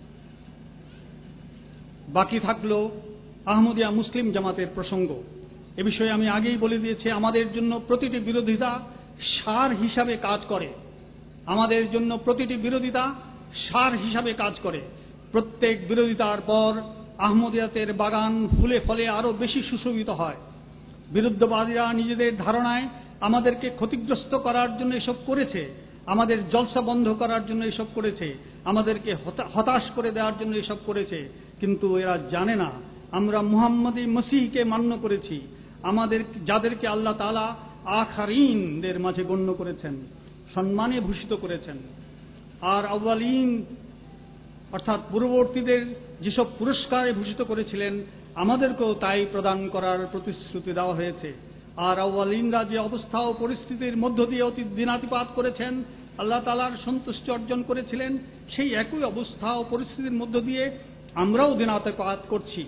বাকি থাকলো আহমদিয়া মুসলিম জামাতের প্রসঙ্গ। এ বিষয়ে আমি আগেই বলে দিয়েছি, আমাদের জন্য প্রতিটি বিরোধিতা সার হিসাবে কাজ করে। আমাদের জন্য প্রতিটি বিরোধিতা সার হিসাবে কাজ করে। প্রত্যেক বিরোধিতার পর আহমদিয়াতের বাগান ফুলে ফলে আরো বেশি সুশোভিত হয়। বিরুদ্ধবাদীরা নিজেদের ধারণায় আমাদেরকে ক্ষতিগ্রস্ত করার জন্য এসব করেছে, আমাদের জলসা বন্ধ করার জন্য এসব করেছে, আমাদেরকে হতাশ করে দেওয়ার জন্য এসব করেছে। কিন্তু এরা জানে না আমরা মুহাম্মদী মসিহকে মান্য করেছি, যাদেরকে আল্লাহ তাআলা আখারিনদের মাঝে গণ্য করেছেন, সম্মানে ভূষিত করেছেন। আর আউয়ালিন অর্থাৎ পূর্ববর্তীদের যেসব পুরস্কারে ভূষিত করেছিলেন, আমাদেরকেও তাই প্রদান করার প্রতিশ্রুতি দেওয়া হয়েছে। আর আউয়ালিনরা যে অবস্থা ও পরিস্থিতির মধ্য দিয়ে অতি দিনাতিপাত করেছেন, আল্লাহ তাআলার সন্তুষ্টি অর্জন করেছিলেন, সেই একই অবস্থা ও পরিস্থিতির মধ্য দিয়ে আমরাও দিনাতিপাত করছি।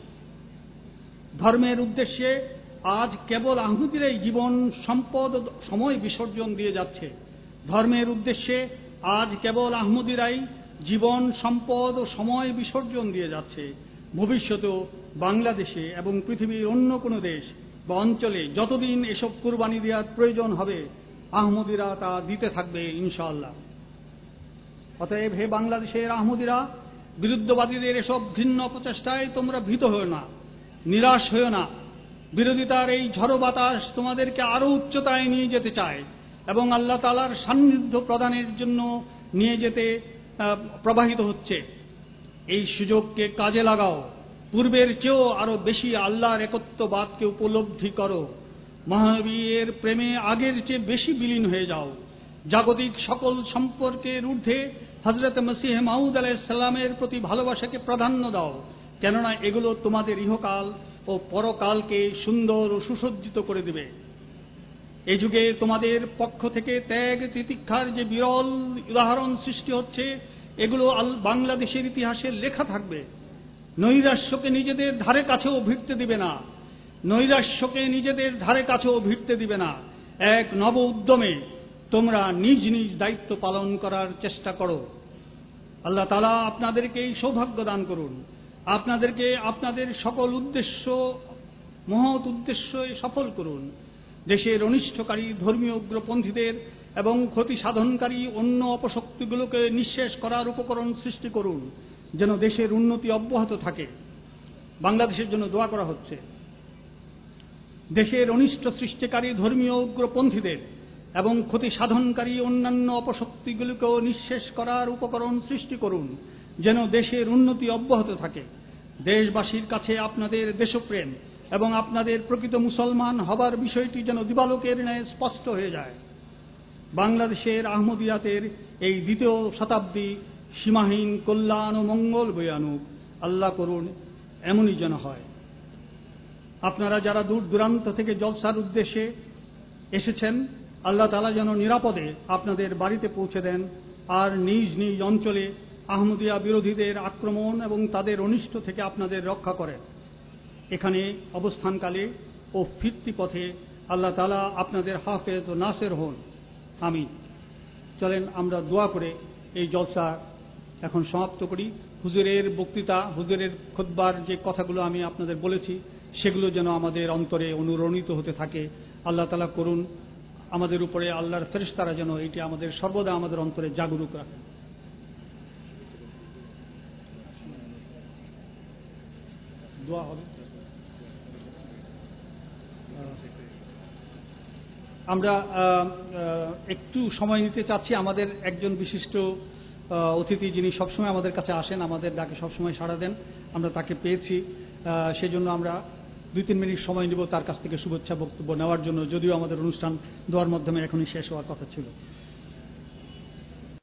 ধর্মের উদ্দেশ্যে আজ কেবল আহমদীরাই জীবন, সম্পদ ও সময় বিসর্জন দিয়ে যাচ্ছে। ধর্মের উদ্দেশ্যে আজ কেবল আহমদীরাই জীবন, সম্পদ ও সময় বিসর্জন দিয়ে যাচ্ছে। ভবিষ্যতেও বাংলাদেশে এবং পৃথিবীর অন্য কোনো দেশ বা অঞ্চলে যতদিন এসব কুরবানি দেওয়ার প্রয়োজন হবে, আহমদীরা তা দিতে থাকবে ইনশাআল্লাহ। অতএব হে বাংলাদেশের আহমদীরা, বিরুদ্ধবাদীদের এসব ঘৃণ্য প্রচেষ্টায় তোমরা ভীত হও না, নিরাশ হও না। বিরোধিতার এই ঝড়ো বাতাস তোমাদেরকে আরো উচ্চতায় নিয়ে যেতে চায় এবং আল্লাহ তাআলার সান্নিধ্য প্রদানের জন্য নিয়ে যেতে প্রবাহিত হচ্ছে। এই সুযোগকে কাজে লাগাও, পূর্বের চেয়েও আরো বেশি আল্লাহর একত্ববাদকে উপলব্ধি করো, মহানবীর প্রেমে আগের চেয়ে বেশি বিলীন হয়ে যাও। জাগতিক সকল সম্পর্কের ঊর্ধ্বে হযরত মসিহ মাউদ আলাইহিস সালামের প্রতি ভালোবাসাকে প্রাধান্য দাও, কেননা এগুলো তোমাদের ইহকাল ও পরকালকে সুন্দর ও সুসজ্জিত করে দেবে। এই যুগে তোমাদের পক্ষ থেকে ত্যাগ তিতিক্ষার যে বিরল উদাহরণ সৃষ্টি হচ্ছে, এগুলো বাংলাদেশের ইতিহাসে লেখা থাকবে। নৈরাশ্যকে নিজেদের ধারে কাছেও ভিড়তে দিবে না, নৈরাশ্যকে নিজেদের ধারে কাছেও ভিড়তে দিবে না। এক নব উদ্যমে তোমরা নিজ নিজ দায়িত্ব পালন করার চেষ্টা করো। আল্লাহ তাআলা আপনাদেরকে এই সৌভাগ্য দান করুন, আপনাদেরকে আপনাদের সকল উদ্দেশ্য, মহৎ উদ্দেশ্য সফল করুন। দেশের অনিষ্টকারী ধর্মীয় উগ্রপন্থীদের এবং ক্ষতি সাধনকারী অন্য অপশক্তিগুলোকে নিঃশেষ করার উপকরণ সৃষ্টি করুন, যেন দেশের উন্নতি অব্যাহত থাকে। বাংলাদেশের জন্য দোয়া করা হচ্ছে। দেশের অনিষ্ট সৃষ্টিকারী ধর্মীয় উগ্রপন্থীদের এবং ক্ষতি সাধনকারী অন্যান্য অপশক্তিগুলোকেও নিঃশেষ করার উপকরণ সৃষ্টি করুন, যেন দেশের উন্নতি অব্যাহত থাকে। দেশবাসীর কাছে আপনাদের দেশপ্রেম এবং আপনাদের প্রকৃত মুসলমান হবার বিষয়টি যেন দিবালোকের ন্যায় স্পষ্ট হয়ে যায়। বাংলাদেশের আহমদিয়াতের এই দ্বিতীয় শতাব্দী সীমাহীন কল্যাণ ও মঙ্গল বয়ে আনুক। আল্লাহ করুন এমনই যেন হয়। আপনারা যারা দূর দূরান্ত থেকে জলসার উদ্দেশ্যে এসেছেন, আল্লাহ তাআলা যেন নিরাপদে আপনাদের বাড়িতে পৌঁছে দেন আর নিজ নিজ অঞ্চলে আহমদিয়া বিরোধীদের আক্রমণ এবং তাদের অনিষ্ট থেকে আপনাদের রক্ষা করেন। এখানে অবস্থানকালে ও ফিরতি পথে আল্লাহ তাআলা আপনাদের হাফেজ ও নাসের হন। আমিন। চলেন আমরা দোয়া করে এই জলসা এখন সমাপ্ত করি। হুজুরের বক্তৃতা, হুজুরের খুতবার যে কথাগুলো আমি আপনাদের বলেছি, সেগুলো যেন আমাদের অন্তরে অনুরণিত হতে থাকে। আল্লাহ তাআলা করুন আমাদের উপরে আল্লাহর ফেরেশতারা যেন এটি আমাদের সর্বদা আমাদের অন্তরে জাগরুক রাখেন। দোয়া হবে। আমরা একটু সময় নিতে চাচ্ছি। আমাদের একজন বিশিষ্ট অতিথি, যিনি সবসময় আমাদের কাছে আসেন, আমাদের ডাকে সবসময় সাড়া দেন, আমরা তাকে পেয়েছি। সেজন্য আমরা 2-3 মিনিট সময় নিব তার কাছ থেকে শুভেচ্ছা বক্তব্য নেওয়ার জন্য, যদিও আমাদের অনুষ্ঠান দোয়ার মাধ্যমে এখনই শেষ হওয়ার কথা ছিল।